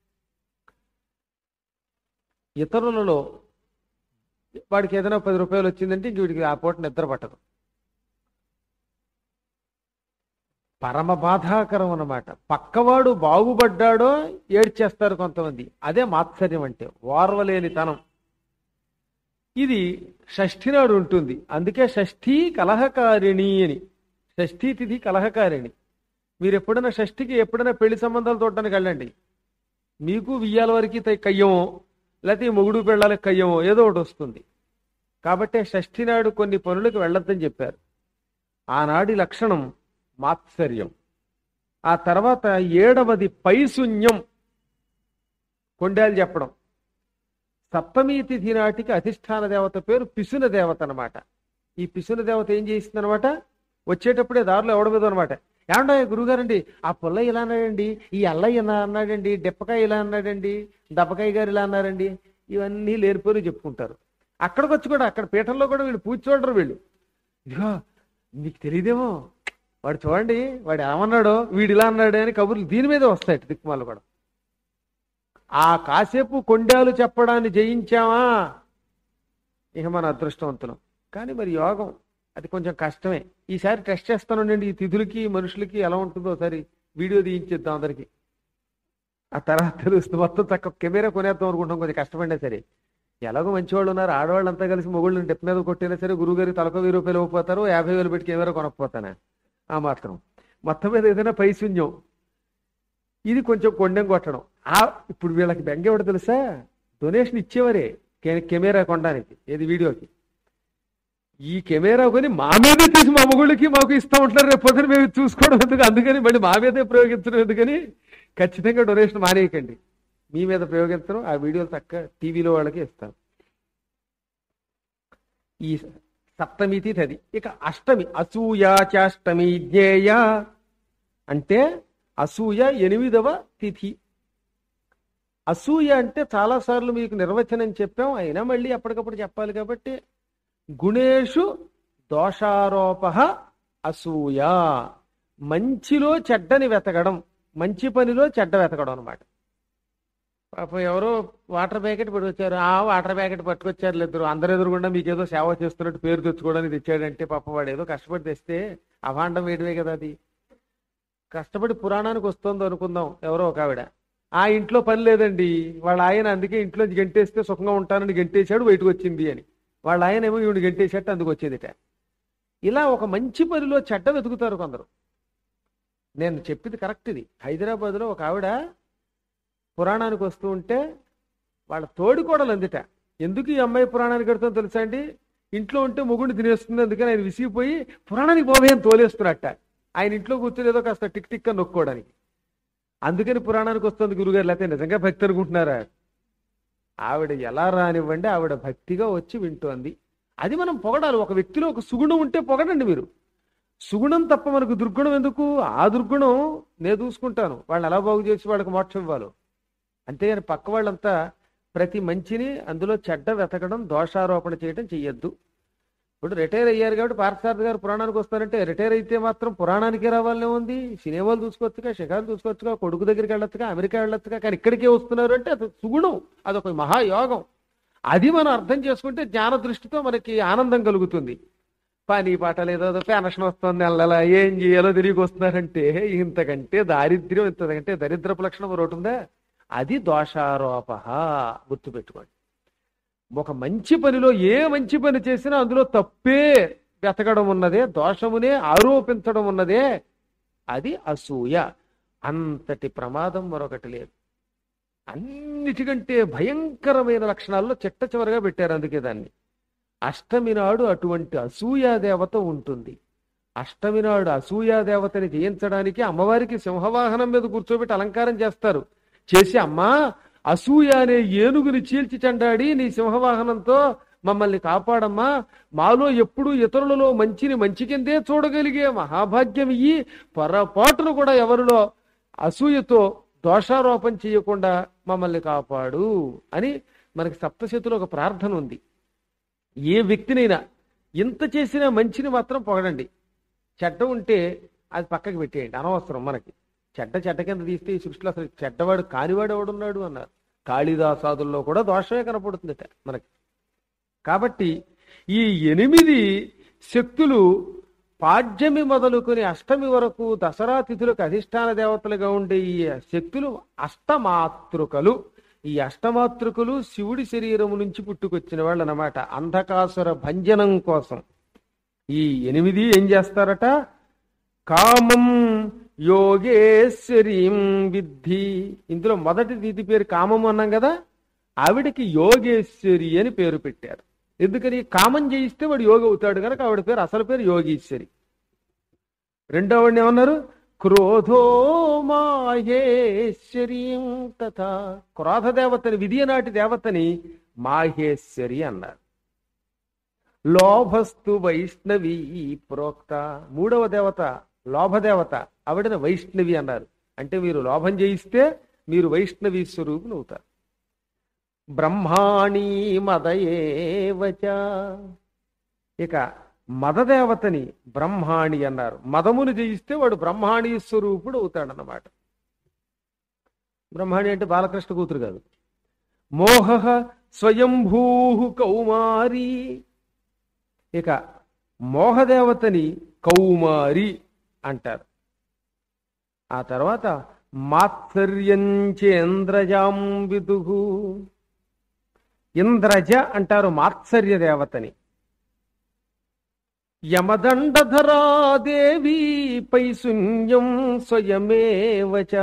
S1: ఇతరులలో వాడికి ఏదైనా 10 రూపాయలు వచ్చిందంటే ఇంక వీడికి ఆ పూట నిద్ర పట్టదు. పరమ బాధాకరం అన్నమాట. పక్కవాడు బాగుపడ్డాడో ఏడ్చేస్తారు కొంతమంది, అదే మాత్సర్యం అంటే, ఓర్వలేనితనం. ఇది షష్ఠి నాడు ఉంటుంది, అందుకే షష్ఠీ కలహకారిణి అని. షష్ఠీ తిథి కలహకారిణి. మీరు ఎప్పుడైనా షష్ఠికి ఎప్పుడైనా పెళ్లి సంబంధాలు చూడటానికి వెళ్ళండి, మీకు వియ్యాల వరకు కయ్యమో, లేకపోతే ఈ మొగుడు పెళ్ళాలకు కయ్యమో ఏదో ఒకటి వస్తుంది. కాబట్టి షష్ఠి నాడు కొన్ని పనులకు వెళ్ళొద్దని చెప్పారు. ఆనాడి లక్షణం మాత్సర్యం. ఆ తర్వాత 7వది పైశూన్యం, కొండేలు చెప్పడం. సప్తమీ తిథి నాటికి అధిష్టాన దేవత పేరు పిశున దేవత అనమాట. ఈ పిశున దేవత ఏం చేస్తుంది అనమాట, వచ్చేటప్పుడే దారిలో ఎవడ మీద అనమాట, ఏమంటా గురుగారండి ఆ పుల్ల ఇలా అన్నాడండి, ఈ అల్లయ్య ఇలా అన్నాడండి, డెప్పకాయ ఇలా అన్నాడండి, దప్పకాయ గారు ఇలా అన్నారండి, ఇవన్నీ లేనిపోయి చెప్పుకుంటారు. అక్కడికి వచ్చి కూడా అక్కడ పీఠంలో కూడా వీళ్ళు పూజ చూడరు. వీళ్ళు ఇదిగో మీకు తెలియదేమో, వాడు చూడండి వాడు ఏమన్నాడో, వీడు ఇలా అన్నాడు అని కబుర్లు దీని మీదే వస్తాయి దిక్కుమాలు కూడా. ఆ కాసేపు కొండాలు చెప్పడాన్ని జయించామా ఇక మన అదృష్టవంతులం. కానీ మరి యోగం అది కొంచెం కష్టమే. ఈసారి టెస్ట్ చేస్తానండి, ఈ తిథులకి మనుషులకి ఎలా ఉంటుందో ఒకసారి వీడియో తీయించేద్దాం అందరికి, ఆ తర్వాత తెలుస్తుంది. మొత్తం చక్క కెమెరా కొనేద్దాం అనుకుంటాం, కొంచెం కష్టపడినా సరే. ఎలాగో మంచివాళ్ళు ఉన్నారు, ఆడవాళ్ళు అంతా కలిసి మొగుళ్ళు డెప్ మీద కొట్టినా సరే గురువుగారికి తలకు 1000 రూపాయలు ఇవ్వకపోతారు, 50,000 పెట్టి కెమెరా కొనకపోతానా ఆ మాత్రం. మొత్తం మీద ఏదైనా పైశూన్యం, ఇది కొంచెం కొండెం కొట్టడం. ఇప్పుడు వీళ్ళకి బెంగ ఎవడో తెలుసా, డొనేషన్ ఇచ్చేవారే కెమెరా కొనడానికి, ఏది వీడియోకి. ఈ కెమెరా కొని మా మీదే తీసి మా మొగుళ్ళకి మాకు ఇస్తూ ఉంటారు, రేపు పొద్దున మేము చూసుకోవడం ఎందుకు, అందుకని మళ్ళీ మా మీదే ప్రయోగించడం ఎందుకని ఖచ్చితంగా డొనేషన్ మానేయకండి. మీ మీద ప్రయోగించడం, ఆ వీడియోలు చక్క టీవీలో వాళ్ళకి ఇస్తాం. ఈ సప్తమి తిథి అది. ఇక అష్టమి అసూయాచాష్టమి జ్ఞేయ అంటే అసూయ 8వ తిథి. అసూయ అంటే చాలాసార్లు మీకు నిర్వచనం చెప్పాం, అయినా మళ్ళీ అప్పటికప్పుడు చెప్పాలి కాబట్టి, గుణేషు దోషారోప అసూయ. మంచిలో చెడ్డని వెతకడం, మంచి పనిలో చెడ్డ వెతకడం అనమాట. పాపం ఎవరో వాటర్ ప్యాకెట్ పట్టుకొచ్చారు, ఆ వాటర్ ప్యాకెట్ పట్టుకొచ్చారు ఇద్దరు, అందరు ఎదురుగుండా మీకు ఏదో సేవ చేస్తున్నట్టు పేరు తెచ్చుకోవడానికి తెచ్చాడంటే పాపం వాడు ఏదో కష్టపడి తెస్తే అభాండం వేయడమే కదా అది. కష్టపడి పురాణానికి వస్తుందో అనుకుందాం ఎవరో ఒక ఆవిడ, ఆ ఇంట్లో పని లేదండి, వాళ్ళ ఆయన అందుకే ఇంట్లోంచి గెంటేస్తే సుఖంగా ఉంటానని గెంటేశాడు, బయటకు వచ్చింది అని. వాళ్ళ ఆయన ఏమో ఈవిడ గెంటేసేట అందుకు వచ్చేదిట. ఇలా ఒక మంచి పనిలో చెడ్డ వెతుకుతారు కొందరు. నేను చెప్పింది కరెక్ట్. ఇది హైదరాబాద్లో ఒక ఆవిడ పురాణానికి వస్తూ ఉంటే వాళ్ళ తోడికోడలు అందిట. ఎందుకు ఈ అమ్మాయి పురాణానికి కడుతుందో తెలుసా అండి? ఇంట్లో ఉంటే మొగుడిని తినేస్తుంది, అందుకని ఆయన విసిగిపోయి పురాణానికి పోవే అని తోలేస్తున్నట్ట. ఆయన ఇంట్లో కూర్చొని ఏదో కాస్త టిక్ టిక్ అని నొక్కోవడానికి. అందుకని పురాణానికి వస్తుంది గురుగారు, లేకపోతే నిజంగా భక్తి అనుకుంటున్నారా? ఆవిడ ఎలా రానివ్వండి, ఆవిడ భక్తిగా వచ్చి వింటోంది. అది మనం పొగడాలి. ఒక వ్యక్తిలో ఒక సుగుణం ఉంటే పొగడండి మీరు. సుగుణం తప్ప మనకు దుర్గుణం ఎందుకు? ఆ దుర్గుణం నేను చూసుకుంటాను, వాళ్ళని ఎలా బాగు చేసి వాళ్ళకి మోక్షం ఇవ్వాలో. అంతేగాని పక్క వాళ్ళంతా ప్రతి మంచిని అందులో చెడ్డ వెతకడం, దోషారోపణ చేయడం చెయ్యొద్దు. ఇప్పుడు రిటైర్ అయ్యారు కాబట్టి పార్థసారథి గారు పురాణానికి వస్తారంటే, రిటైర్ అయితే మాత్రం పురాణానికే రావాలనే ఉంది. సినిమాలు చూసుకోవచ్చుగా, షికారు చూసుకోవచ్చుగా, కొడుకు దగ్గరికి వెళ్ళొచ్చుగా, అమెరికా వెళ్ళొచ్చుగా, కానీ ఇక్కడికే వస్తున్నారు అంటే అది సుగుణం, అదొక మహాయోగం. అది మనం అర్థం చేసుకుంటే జ్ఞాన దృష్టితో మనకి ఆనందం కలుగుతుంది. పని పాట లేదో పెన్షన్ వస్తుంది, నెల ఏం చేయాలో తిరిగి వస్తున్నారంటే ఇంతకంటే దారిద్ర్యం, ఇంతకంటే దరిద్రపు లక్షణం ఒకటి ఉందా? అది దోషారోప. గుర్తుపెట్టుకోండి. ఒక మంచి పనిలో ఏ మంచి పని చేసినా అందులో తప్పే వెతకడం ఉన్నదే, దోషమునే ఆరోపించడం ఉన్నదే, అది అసూయ. అంతటి ప్రమాదం మరొకటి లేదు. అన్నిటికంటే భయంకరమైన లక్షణాల్లో చిట్ట చివరగా పెట్టారు. అందుకే దాన్ని అష్టమి నాడు అటువంటి అసూయాదేవత ఉంటుంది. అష్టమి నాడు అసూయాదేవతని జయించడానికి అమ్మవారికి సింహవాహనం మీద కూర్చోబెట్టి అలంకారం చేస్తారు. చేసి, అమ్మా అసూయ అనే ఏనుగుని చీల్చి చెండాడి నీ సింహవాహనంతో మమ్మల్ని కాపాడమ్మా, మాలో ఎప్పుడు ఇతరులలో మంచిని మంచి కిందే చూడగలిగే మహాభాగ్యం ఇయ్యి, పొరపాటును కూడా ఎవరిలో అసూయతో దోషారోపణ చేయకుండా మమ్మల్ని కాపాడు అని మనకి సప్తశతిలో ఒక ప్రార్థన ఉంది. ఏ వ్యక్తినైనా ఇంత చేసినా మంచిని మాత్రం పొగడండి. చెడ్డ ఉంటే అది పక్కకి పెట్టేయండి, అనవసరం మనకి. చెడ్డ కింద తీస్తే ఈ సృష్టిలో అసలు చెడ్డవాడు కానివాడు ఎవడున్నాడు అన్నారు. కాళిదాసాదుల్లో కూడా దోషమే కనపడుతుందట మనకి. కాబట్టి ఈ 8 శక్తులు పాడ్యమి మొదలుకొని అష్టమి వరకు దసరా తిథులకు అధిష్టాన దేవతలుగా ఉండే ఈ శక్తులు అష్టమాతృకలు. ఈ అష్టమాతృకలు శివుడి శరీరము నుంచి పుట్టుకొచ్చిన వాళ్ళు అన్నమాట. అంధకాసుర భంజనం కోసం ఈ 8 ఏం చేస్తారట? కామం యోగేశ్వరీం విద్ధి. ఇందులో మొదటి దీతి పేరు కామం అన్నాం కదా, ఆవిడకి యోగేశ్వరి అని పేరు పెట్టారు. ఎందుకని? కామం జయిస్తే వాడు యోగి అవుతాడు కనుక ఆవిడ పేరు, అసలు పేరు యోగీశ్వరి. రెండోవాడిని ఏమన్నారు? క్రోధో మాహేశ్వరీం తథా. క్రోధ దేవతని, విధియనాటి దేవతని మాహేశ్వరి అన్నారు. లోభస్తు వైష్ణవి ప్రోక్త. మూడవ దేవత లోభదేవత, ఆవిడని వైష్ణవి అన్నారు. అంటే మీరు లోభం జయిస్తే మీరు వైష్ణవి స్వరూపులు అవుతారు. బ్రహ్మాణి మదయేవచ. ఇక మదదేవతని బ్రహ్మాణి అన్నారు. మదమును జయిస్తే వాడు బ్రహ్మాణి స్వరూపుడు అవుతాడన్నమాట. బ్రహ్మాణి అంటే బాలకృష్ణ కూతురు కాదు. మోహ స్వయంభూ కౌమారి. ఇక మోహదేవతని కౌమారి అంటారు. ఆ తర్వాత మాత్సర్యంచేంద్రజాం విదుహు. ఇంద్రజ అంటారు మాత్సర్య దేవతని. యమదండధరాదేవి పైశూన్యం స్వయమేవచ.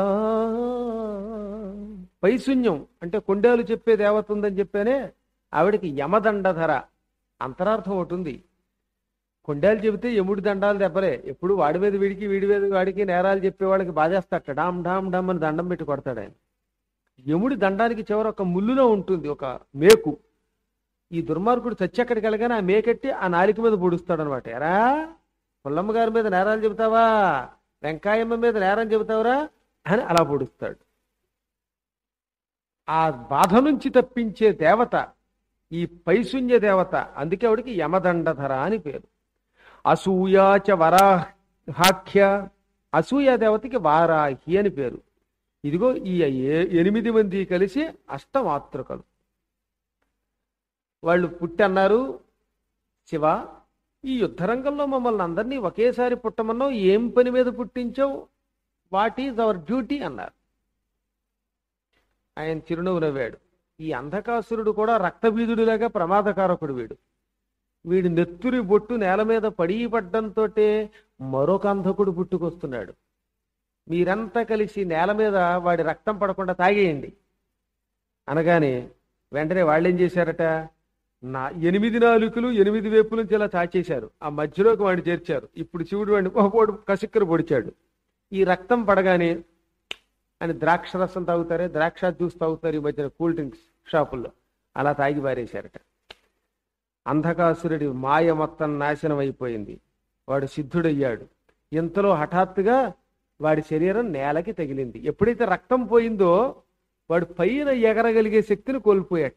S1: పైశూన్యం అంటే కొండేలు చెప్పే దేవత ఉందని చెప్పానే, ఆవిడకి యమదండధర అంతరార్థం ఒకటి ఉంది. కొండేలు చెబితే యముడి దండాలు దెబ్బలే. ఎప్పుడు వాడి మీద వీడికి, వీడి మీద వాడికి నేరాలు చెప్పేవాళ్ళకి బాధేస్తాట. డామ్ డామ్ డామ్ అని దండం పెట్టి కొడతాడు ఆయన. యముడి దండానికి చివర ఒక ముల్లులో ఉంటుంది ఒక మేకు. ఈ దుర్మార్గుడు చచ్చెక్కడికి వెళ్ళగానే ఆ మేకెట్టి ఆ నాలిక మీద పొడుస్తాడు అనమాట. ఎరా పుల్లమ్మ గారి మీద నేరాలు చెబుతావా, వెంకాయమ్మ మీద నేరం చెబుతావురా అని అలా పొడుస్తాడు. ఆ బాధ నుంచి తప్పించే దేవత ఈ పైశూన్య దేవత. అందుకే ఆవిడికి యమదండధర అని పేరు. అసూయాచ వరాహాఖ్య. అసూయ దేవతకి వారాహి అని పేరు. ఇదిగో ఈ 8 మంది కలిసి అష్టమాతృకలు. వాళ్ళు పుట్టి అన్నారు, శివ ఈ యుద్ధరంగంలో మమ్మల్ని అందరినీ ఒకేసారి పుట్టమన్నావు, ఏం పని మీద పుట్టించావు, వాట్ ఈజ్ అవర్ డ్యూటీ అన్నారు. ఆయన చిరునవ్వు నవ్వాడు. ఈ అంధకాసురుడు కూడా రక్తబీజుడిలాగా ప్రమాదకారకుడు వీడు. వీడి నెత్తురి బొట్టు నేల మీద పడ్డంతో మరొక అంధకుడు పుట్టుకొస్తున్నాడు. మీరంతా కలిసి నేల మీద వాడి రక్తం పడకుండా తాగేయండి అనగానే వెంటనే వాళ్ళేం చేశారట, 8 నాలుకలు 8 వైపుల నుంచి ఇలా చాచేశారు. ఆ మధ్యలోకి వాడిని చేర్చారు. ఇప్పుడు శివుడు వాడిని ఒకడు కసిక్కరు పొడిచాడు. ఈ రక్తం పడగానే అని ద్రాక్ష రసం తాగుతారే, ద్రాక్ష జ్యూస్ తాగుతారు ఈ మధ్యన కూల్ డ్రింక్స్ షాపుల్లో, అలా తాగి పారేశారట. అంధకాసురుడి మాయ మొత్తం నాశనం అయిపోయింది. వాడు సిద్ధుడయ్యాడు. ఇంతలో హఠాత్తుగా వాడి శరీరం నేలకి తగిలింది. ఎప్పుడైతే రక్తం పోయిందో వాడు పైన ఎగరగలిగే శక్తిని కోల్పోయాట.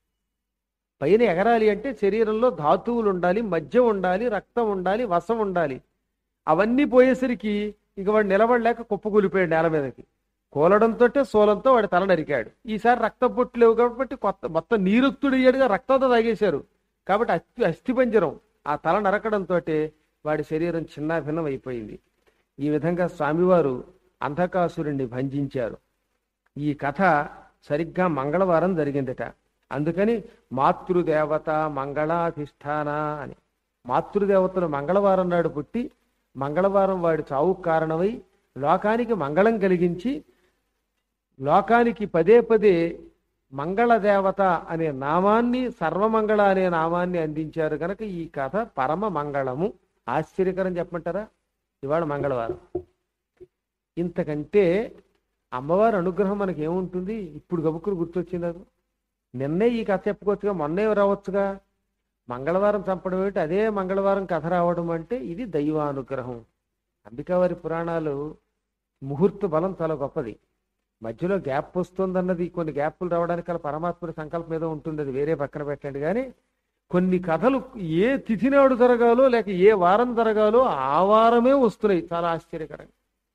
S1: పైన ఎగరాలి అంటే శరీరంలో ధాతువులు ఉండాలి, మధ్య ఉండాలి, రక్తం ఉండాలి, వసం ఉండాలి. అవన్నీ పోయేసరికి ఇక వాడు నిలబడలేక కుప్పకూలిపోయాడు నేల మీదకి. కూలడంతో సోలంతో వాడి తల నరికాడు. ఈసారి రక్తం పొట్టు లేవు కాబట్టి మొత్తం నీరుక్తుడయ్యాడుగా, రక్తంతో తాగేశారు కాబట్టి అస్థిపంజరం ఆ తల నరకడంతో వాడి శరీరం చిన్నాభిన్నం అయిపోయింది. ఈ విధంగా స్వామివారు అంధకాసురుణ్ణి భంజించారు. ఈ కథ సరిగ్గా మంగళవారం జరిగిందట. అందుకని మాతృదేవత మంగళాధిష్టాన అని. మాతృదేవతలు మంగళవారం నాడు పుట్టి మంగళవారం వాడి చావుకు కారణమై లోకానికి మంగళం కలిగించి లోకానికి పదే పదే మంగళదేవత అనే నామాన్ని, సర్వమంగళ అనే నామాన్ని అందించారు కనుక ఈ కథ పరమ మంగళము. ఆశ్చర్యకరం చెప్పమంటారా? ఇవాళ మంగళవారం. ఇంతకంటే అమ్మవారి అనుగ్రహం మనకి ఏముంటుంది? ఇప్పుడు గబుక్కులు గుర్తొచ్చింది అది. నిన్నే ఈ కథ చెప్పుకోవచ్చుగా, మొన్నే రావచ్చుగా. మంగళవారం చంపడం ఏమిటి, అదే మంగళవారం కథ రావడం అంటే ఇది దైవానుగ్రహం. అంబికావారి పురాణాలు ముహూర్త బలం చాలా గొప్పది. మధ్యలో గ్యాప్ వస్తుందన్నది, కొన్ని గ్యాప్లు రావడానికి అలా పరమాత్ముడి సంకల్పం ఏదో ఉంటుంది, అది వేరే పక్కన పెట్టండి. కానీ కొన్ని కథలు ఏ తిథి నాడు జరగాలో లేక ఏ వారం జరగాలో ఆ వారమే వస్తున్నాయి. చాలా ఆశ్చర్యకరంగా.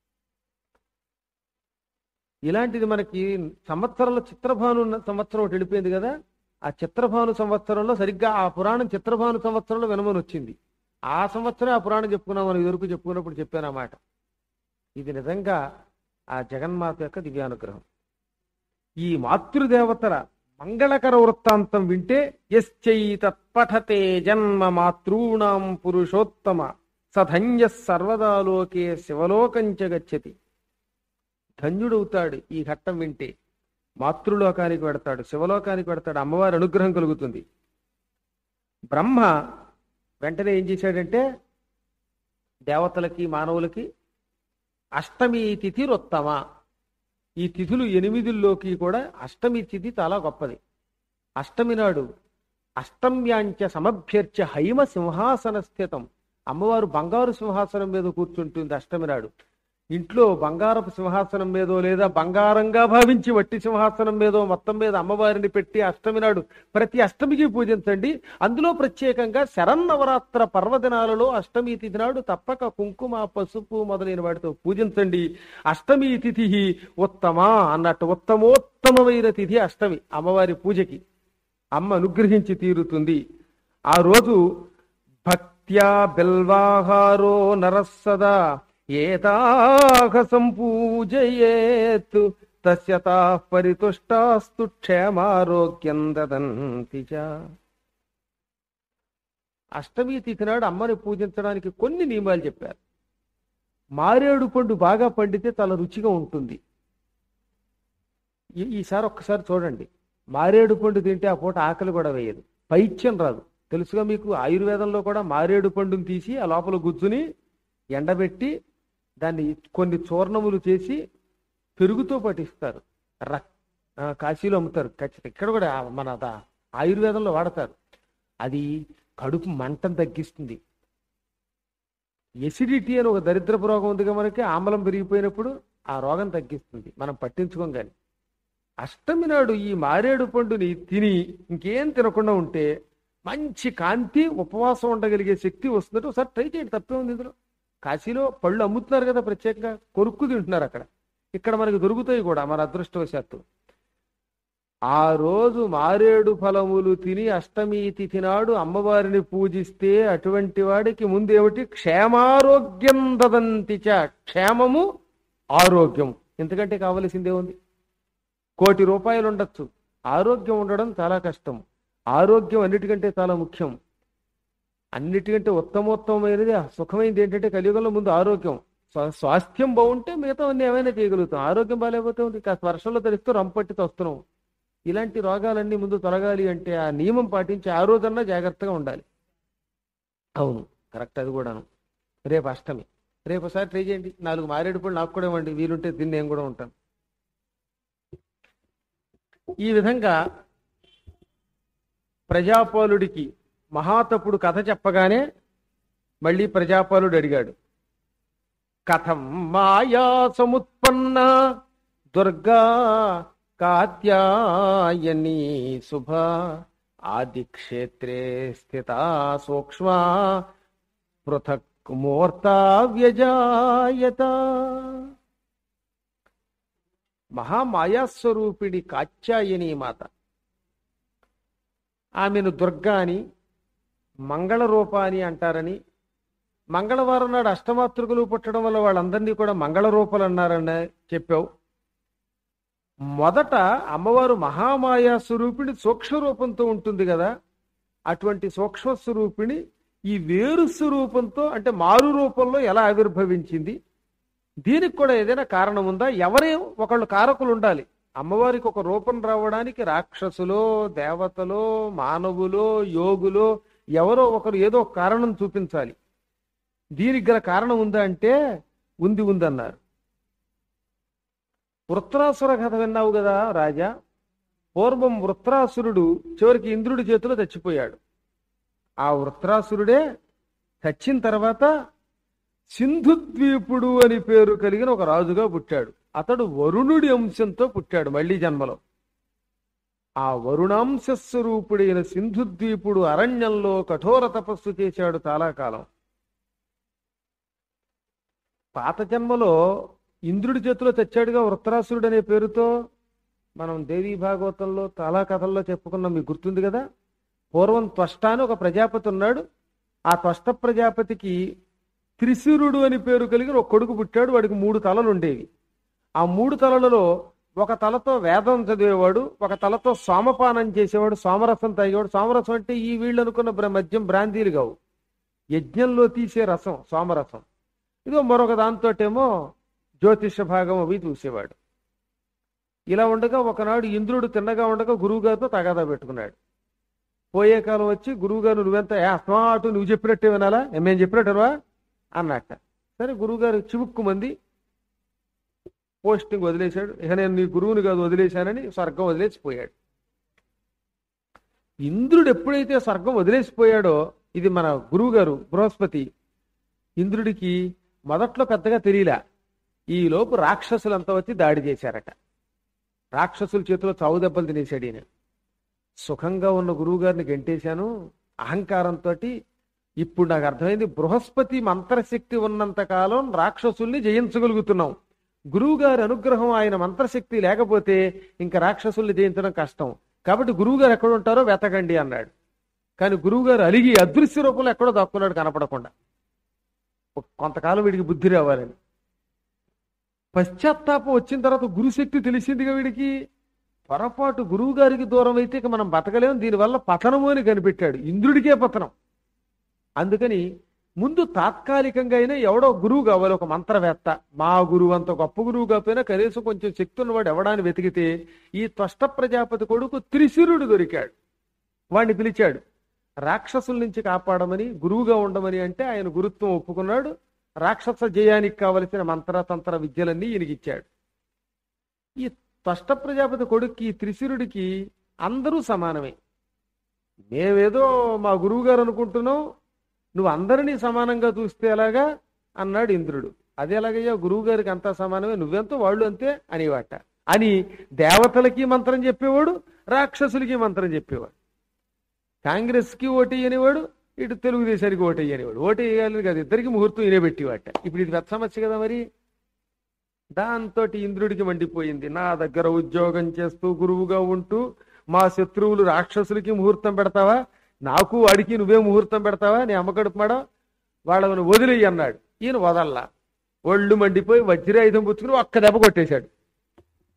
S1: ఇలాంటిది మనకి సంవత్సరంలో చిత్రభాను సంవత్సరం ఒకటి వెళ్ళిపోయింది కదా, ఆ చిత్రభాను సంవత్సరంలో సరిగ్గా ఆ పురాణం చిత్రభాను సంవత్సరంలో వినమని వచ్చింది. ఆ సంవత్సరం ఆ పురాణం చెప్పుకున్నాం. మనం ఇదివరకు చెప్పుకున్నప్పుడు చెప్పాను అన్నమాట. ఇది నిజంగా ఆ జగన్మాత యొక్క దివ్యానుగ్రహం. ఈ మాతృదేవతల మంగళకర వృత్తాంతం వింటే యశ్చైతత్పఠతే జన్మ మాతృణాం పురుషోత్తమ సధన్య సర్వదాలోకే శివలోకంచ గచ్చతి. ధన్యుడవుతాడు ఈ ఘట్టం వింటే. మాతృలోకానికి పెడతాడు, శివలోకానికి పెడతాడు, అమ్మవారి అనుగ్రహం కలుగుతుంది. బ్రహ్మ వెంటనే ఏం చేశాడంటే దేవతలకి మానవులకి అష్టమి తిథి రొత్తమ, ఈ తిథులు 8లోకి కూడా అష్టమి తిథి చాలా గొప్పది. అష్టమి నాడు అష్టమ్యాంచ సమభ్యర్చ హైమ సింహాసన స్థితం. అమ్మవారు బంగారు సింహాసనం మీద కూర్చుంటుంది అష్టమి నాడు. ఇంట్లో బంగారపు సింహాసనం మీదో లేదా బంగారంగా భావించి వట్టి సింహాసనం మీదో మొత్తం మీద అమ్మవారిని పెట్టి అష్టమి నాడు ప్రతి అష్టమికి పూజించండి. అందులో ప్రత్యేకంగా శరన్నవరాత్ర పర్వదినాలలో అష్టమి తిథి నాడు తప్పక కుంకుమ, పసుపు మొదలైన వాటితో పూజించండి. అష్టమి తిథి ఉత్తమ అన్నట్టు ఉత్తమోత్తమైన తిథి అష్టమి. అమ్మవారి పూజకి అమ్మ అనుగ్రహించి తీరుతుంది. ఆ రోజు భక్త్యా బిల్వాహారో నరస్సదా ఏతాహ సంపూజయేత్ తస్య తాః పరితుష్టాస్తు క్షేమారోగ్యం దదంతి చ. అష్టమి తిథి నాడు అమ్మని పూజించడానికి కొన్ని నియమాలు చెప్పారు. మారేడు పండు బాగా పండితే చాలా రుచిగా ఉంటుంది. ఈసారి ఒక్కసారి చూడండి, మారేడు పండు తింటే ఆ పూట ఆకలి కూడా వేయదు, పైత్యం రాదు. తెలుసుగా మీకు, ఆయుర్వేదంలో కూడా మారేడు పండుని తీసి ఆ లోపల గుజ్జుని ఎండబెట్టి దాన్ని కొన్ని చూర్ణములు చేసి పెరుగుతో పట్టిస్తారు. కాశీలో అమ్ముతారు. ఖచ్చితంగా ఇక్కడ కూడా మన ఆయుర్వేదంలో వాడతారు. అది కడుపు మంటను తగ్గిస్తుంది. ఎసిడిటీ అని ఒక దరిద్రపు రోగం ఉందిగా మనకి, ఆమ్లం పెరిగిపోయినప్పుడు ఆ రోగం తగ్గిస్తుంది. మనం పట్టించుకోం. కానీ అష్టమి నాడు ఈ మారేడు పండుని తిని ఇంకేం తినకుండా ఉంటే మంచి కాంతి, ఉపవాసం ఉండగలిగే శక్తి వస్తుందంటే ఒకసారి ట్రై చేయండి, తప్పే ఉంది. ఇందులో కాశీలో పళ్ళు అమ్ముతున్నారు కదా, ప్రత్యేకంగా కొరుక్కు తింటున్నారు అక్కడ. ఇక్కడ మనకి దొరుకుతాయి కూడా మన అదృష్టవశాత్తు. ఆ రోజు మారేడు ఫలములు తిని అష్టమి తిథి నాడు అమ్మవారిని పూజిస్తే అటువంటి వాడికి ముందేమిటి క్షేమారోగ్యం దదంతి చ. క్షేమము, ఆరోగ్యం, ఎందుకంటే కావలసిందే ఉంది. ₹1,00,00,000 ఉండొచ్చు, ఆరోగ్యం ఉండడం చాలా కష్టం. ఆరోగ్యం అన్నిటికంటే చాలా ముఖ్యం. అన్నిటికంటే ఉత్తమోత్తమైనది సుఖమైనది ఏంటంటే కలియుగంలో ముందు ఆరోగ్యం. స్వాస్థ్యం బాగుంటే మిగతా అన్ని ఏమైనా చేయగలుగుతాం. ఆరోగ్యం బాగాలేకపోతే ఉంది కాస్త వర్షంలో తడిస్తూ రంపట్టి వస్తున్నాం. ఇలాంటి రోగాలన్నీ ముందు తొలగాలి అంటే ఆ నియమం పాటించి ఆ రోజన్నా జాగ్రత్తగా ఉండాలి. అవును, కరెక్ట్, అది కూడాను. రేపు అష్టమి, రేపు ఒకసారి ట్రై చేయండి. 4 మారేడు పళ్ళు నాకు కూడా ఇవ్వండి, వీలుంటే తిని నేను కూడా ఉంటాను. ఈ విధంగా ప్రజాపాలుడికి మహాతపుడు కథ చెప్పగానే మళ్ళీ ప్రజాపాలుడు అడిగాడు, కథం మాయా సముత్పన్న దుర్గా కాత్యాయనీ శుభ ఆదిక్షేత్రే స్థిత సూక్ష్మ పృథక్ మూర్తా వ్యజాయత. మహామాయాస్వరూపిణి కాత్యాయని మాత, ఆమెను దుర్గా అని మంగళ రూప అని అంటారని, మంగళవారం నాడు అష్టమాతృకులు పుట్టడం వల్ల వాళ్ళందరినీ కూడా మంగళ రూపాలు అన్నారని చెప్పావు. మొదట అమ్మవారు మహామాయా స్వరూపిణి సూక్ష్మ రూపంతో ఉంటుంది కదా, అటువంటి సూక్ష్మ స్వరూపిణి ఈ వేరు స్వరూపంతో అంటే మారు రూపంలో ఎలా ఆవిర్భవించింది? దీనికి కూడా ఏదైనా కారణం ఉందా? ఎవరే ఒకళ్ళు కారకులు ఉండాలి. అమ్మవారికి ఒక రూపం రావడానికి రాక్షసులో, దేవతలో, మానవులో, యోగులో ఎవరో ఒకరు ఏదో ఒక కారణం చూపించాలి. దీనికి గల కారణం ఉందా అంటే ఉందన్నారు. వృత్రాసుర కథ విన్నావు కదా రాజా. పూర్వం వృత్రాసురుడు చివరికి ఇంద్రుడి చేతిలో చచ్చిపోయాడు. ఆ వృత్రాసురుడే చచ్చిన తర్వాత సింధుద్వీపుడు అని పేరు కలిగిన ఒక రాజుగా పుట్టాడు. అతడు వరుణుడి అంశంతో పుట్టాడు మళ్ళీ జన్మలో. ఆ వరుణాంశ స్వరూపుడైన సింధుద్వీపుడు అరణ్యంలో కఠోర తపస్సు చేశాడు చాలా కాలం. పాత జన్మలో ఇంద్రుడి చేతిలో చచ్చాడుగా వృత్రాసురుడు అనే పేరుతో. మనం దేవీ భాగవతంలో చాలా కథల్లో చెప్పుకున్నాం, మీకు గుర్తుంది కదా. పూర్వం త్వష్ట అని ఒక ప్రజాపతి ఉన్నాడు. ఆ త్వష్ట ప్రజాపతికి త్రిశిరుడు అని పేరు కలిగిన ఒక కొడుకు పుట్టాడు. వాడికి 3 తలలు ఉండేవి. ఆ 3 తలలలో ఒక తలతో వేదం చదివేవాడు, ఒక తలతో సోమపానం చేసేవాడు, సోమరసం తాగేవాడు. సోమరసం అంటే ఈ వీళ్ళు అనుకున్న మద్యం బ్రాందీలు కావు, యజ్ఞంలో తీసే రసం సోమరసం. ఇదో మరొక దాంతోటేమో జ్యోతిష భాగం అవి చూసేవాడు. ఇలా ఉండగా ఒకనాడు ఇంద్రుడు తిన్నగా ఉండగా గురువుగారితో తగాదా పెట్టుకున్నాడు. పోయే కాలం వచ్చి గురువుగారు నువ్వెంత అస్మాటు నువ్వు చెప్పినట్టే వినాలా, మేము చెప్పినట్టువా అన్నట్ట. సరే గురువుగారు చివుక్కుమంది పోస్టింగ్ వదిలేశాడు. ఇక నేను నీ గురువుని కాదు వదిలేశానని స్వర్గం వదిలేసిపోయాడు. ఇంద్రుడు ఎప్పుడైతే స్వర్గం వదిలేసిపోయాడో, ఇది మన గురువుగారు బృహస్పతి ఇంద్రుడికి మొదట్లో పెద్దగా తెలియలా. ఈ లోపు రాక్షసులంతా వచ్చి దాడి చేశారట. రాక్షసుల చేతిలో చావు దెబ్బలు తినేశాడు ఈయన. సుఖంగా ఉన్న గురువుగారిని గెంటేశాను అహంకారంతో. ఇప్పుడు నాకు అర్థమైంది, బృహస్పతి మంత్రశక్తి ఉన్నంత కాలం రాక్షసుల్ని జయించగలుగుతున్నాం. గురువుగారి అనుగ్రహం, ఆయన మంత్రశక్తి లేకపోతే ఇంకా రాక్షసుల్ని జయించడం కష్టం. కాబట్టి గురువుగారు ఎక్కడ ఉంటారో వెతకండి అన్నాడు. కానీ గురువుగారు అలిగి అదృశ్య రూపంలో ఎక్కడో దాక్కున్నాడు కనపడకుండా. కొంతకాలం వీడికి బుద్ధి రావాలని. పశ్చాత్తాపం వచ్చిన తర్వాత గురుశక్తి తెలిసిందిగా వీడికి. పొరపాటు గురువు గారికి దూరం అయితే ఇక మనం బతకలేము, దీనివల్ల పతనము అని కనిపెట్టాడు. ఇంద్రుడికే పతనం. అందుకని ముందు తాత్కాలికంగా అయినా ఎవడో గురువు కావాలి, ఒక మంత్రవేత్త. మా గురువు అంత గొప్ప గురువు కాకపోయినా కనీసం కొంచెం శక్తి ఉన్నవాడు ఎవడాన్ని వెతికితే ఈ త్వష్ట ప్రజాపతి కొడుకు త్రిశిరుడు దొరికాడు. వాడిని పిలిచాడు రాక్షసుల నుంచి కాపాడమని, గురువుగా ఉండమని. అంటే ఆయన గురుత్వం ఒప్పుకున్నాడు. రాక్షస జయానికి కావలసిన మంత్రతంత్ర విద్యలన్నీ ఈయనకిచ్చాడు. ఈ త్వష్ట ప్రజాపతి కొడుక్కి త్రిశిరుడికి అందరూ సమానమే. మేమేదో మా గురువు గారు అనుకుంటున్నాం, నువ్వు అందరినీ సమానంగా చూస్తే ఎలాగా అన్నాడు ఇంద్రుడు. అదే ఎలాగయ్యా, గురువు గారికి అంతా సమానమే, నువ్వెంతో వాళ్ళు అంతే అనేవాట. అని దేవతలకి మంత్రం చెప్పేవాడు, రాక్షసులకి మంత్రం చెప్పేవాడు. కాంగ్రెస్కి ఓటేయనివాడు, ఇటు తెలుగుదేశానికి ఓటేయనివాడు. ఓటేయాలని కాదు, ఇద్దరికి ముహూర్తం ఇనేబెట్టివాట. ఇప్పుడు ఇది పెద్ద సమస్య కదా మరి. దాంతో ఇంద్రుడికి మండిపోయింది. నా దగ్గర ఉద్యోగం చేస్తూ గురువుగా ఉంటూ మా శత్రువులు రాక్షసులకి ముహూర్తం పెడతావా, నాకు వాడికి నువ్వే ముహూర్తం పెడతావా, నీ అమ్మకడుపుమాడా, వాళ్ళని వదిలేయి అన్నాడు. ఈయన వదల్లా. ఒళ్ళు మండిపోయి వజ్రాయుధం పుచ్చుకుని ఒక్క దెబ్బ కొట్టేశాడు.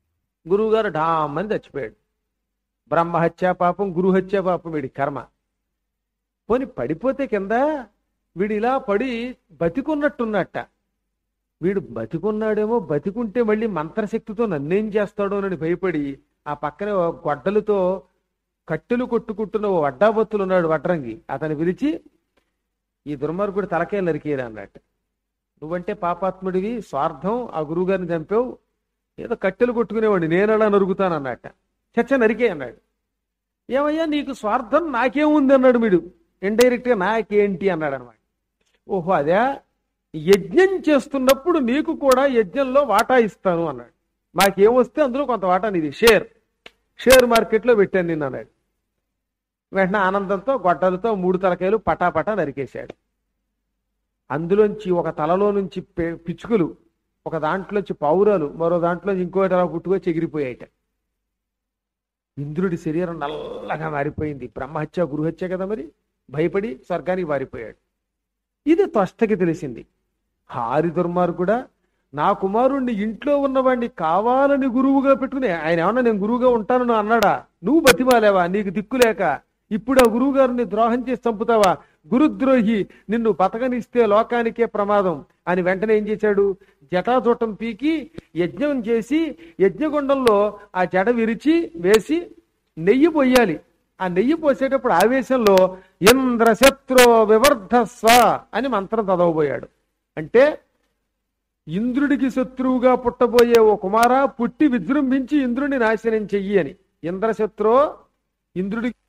S1: గురువుగారు ఢామ్మని చచ్చిపోయాడు. బ్రహ్మహత్యా పాపం, గురుహత్యా పాపం వీడి కర్మ. పోని పడిపోతే కింద వీడు ఇలా పడి బతికున్నట్టున్నట్ట. వీడు బతికున్నాడేమో, బతికుంటే మళ్ళీ మంత్రశక్తితో నన్నేం చేస్తాడో అని భయపడి ఆ పక్కనే గొడ్డలతో కట్టెలు కొట్టుకుంటున్న ఓ వడ్డాబొత్తులు ఉన్నాడు, వడ్రంగి. అతను పిలిచి, ఈ దుర్మార్గుడు తలకే నరికేరా అన్నట్టు. నువ్వంటే పాపాత్ముడివి, స్వార్థం, ఆ గురువుగారిని చంపావు, ఏదో కట్టెలు కొట్టుకునేవాడిని, నేను అలా నరుగుతాను అన్నట్ట. చచ్చ నరికే అన్నాడు. ఏమయ్యా నీకు స్వార్థం, నాకేముంది అన్నాడు వీడు. ఇండైరెక్ట్ గా నాకేంటి అన్నాడు అనమాట. ఓహో అదే, యజ్ఞం చేస్తున్నప్పుడు నీకు కూడా యజ్ఞంలో వాటా ఇస్తాను అన్నాడు. మాకేమొస్తే అందులో కొంత వాటా నీది, షేర్ మార్కెట్లో పెట్టాను నిన్ను అన్నాడు. వెంటనే ఆనందంతో గొడ్డలతో 3 తలకాయలు పటాపటా నరికేశాడు. అందులోంచి ఒక తలలో నుంచి పిచ్చుకలు, ఒక దాంట్లోంచి పావురాలు, మరో దాంట్లోంచి ఇంకోటి అలా పుట్టుకొచ్చి ఎగిరిపోయాయట. ఇంద్రుడి శరీరం నల్లగా మారిపోయింది. బ్రహ్మహత్య గురుహత్య కదా మరి, భయపడి స్వర్గానికి మారిపోయాడు. ఇది త్వష్టకి తెలిసింది. హారి దుర్మార్గుడా, నా కుమారుణ్ణి ఇంట్లో ఉన్నవాడిని కావాలని గురువుగా పెట్టుకుని, ఆయన ఏమన్నా నేను గురువుగా ఉంటానని అన్నాడా? నువ్వు బతిమాలేవా నీకు దిక్కులేక? ఇప్పుడు ఆ గురువు గారిని ద్రోహం చేసి చంపుతావా? గురుద్రోహి, నిన్ను బతకనిస్తే లోకానికే ప్రమాదం అని వెంటనే ఏం చేశాడు? జటాజూటం పీకి యజ్ఞం చేసి యజ్ఞగుండంలో ఆ జడ విరిచి వేసి నెయ్యి పొయ్యాలి. ఆ నెయ్యి పోసేటప్పుడు ఆవేశంలో ఇంద్రశత్రో వివర్ధస్వ అని మంత్రం చదవబోయాడు. అంటే ఇంద్రుడికి శత్రువుగా పుట్టబోయే ఓ కుమారా, పుట్టి విజృంభించి ఇంద్రుడిని నాశనం చెయ్యి అని. ఇంద్రశత్రో, ఇంద్రుడికి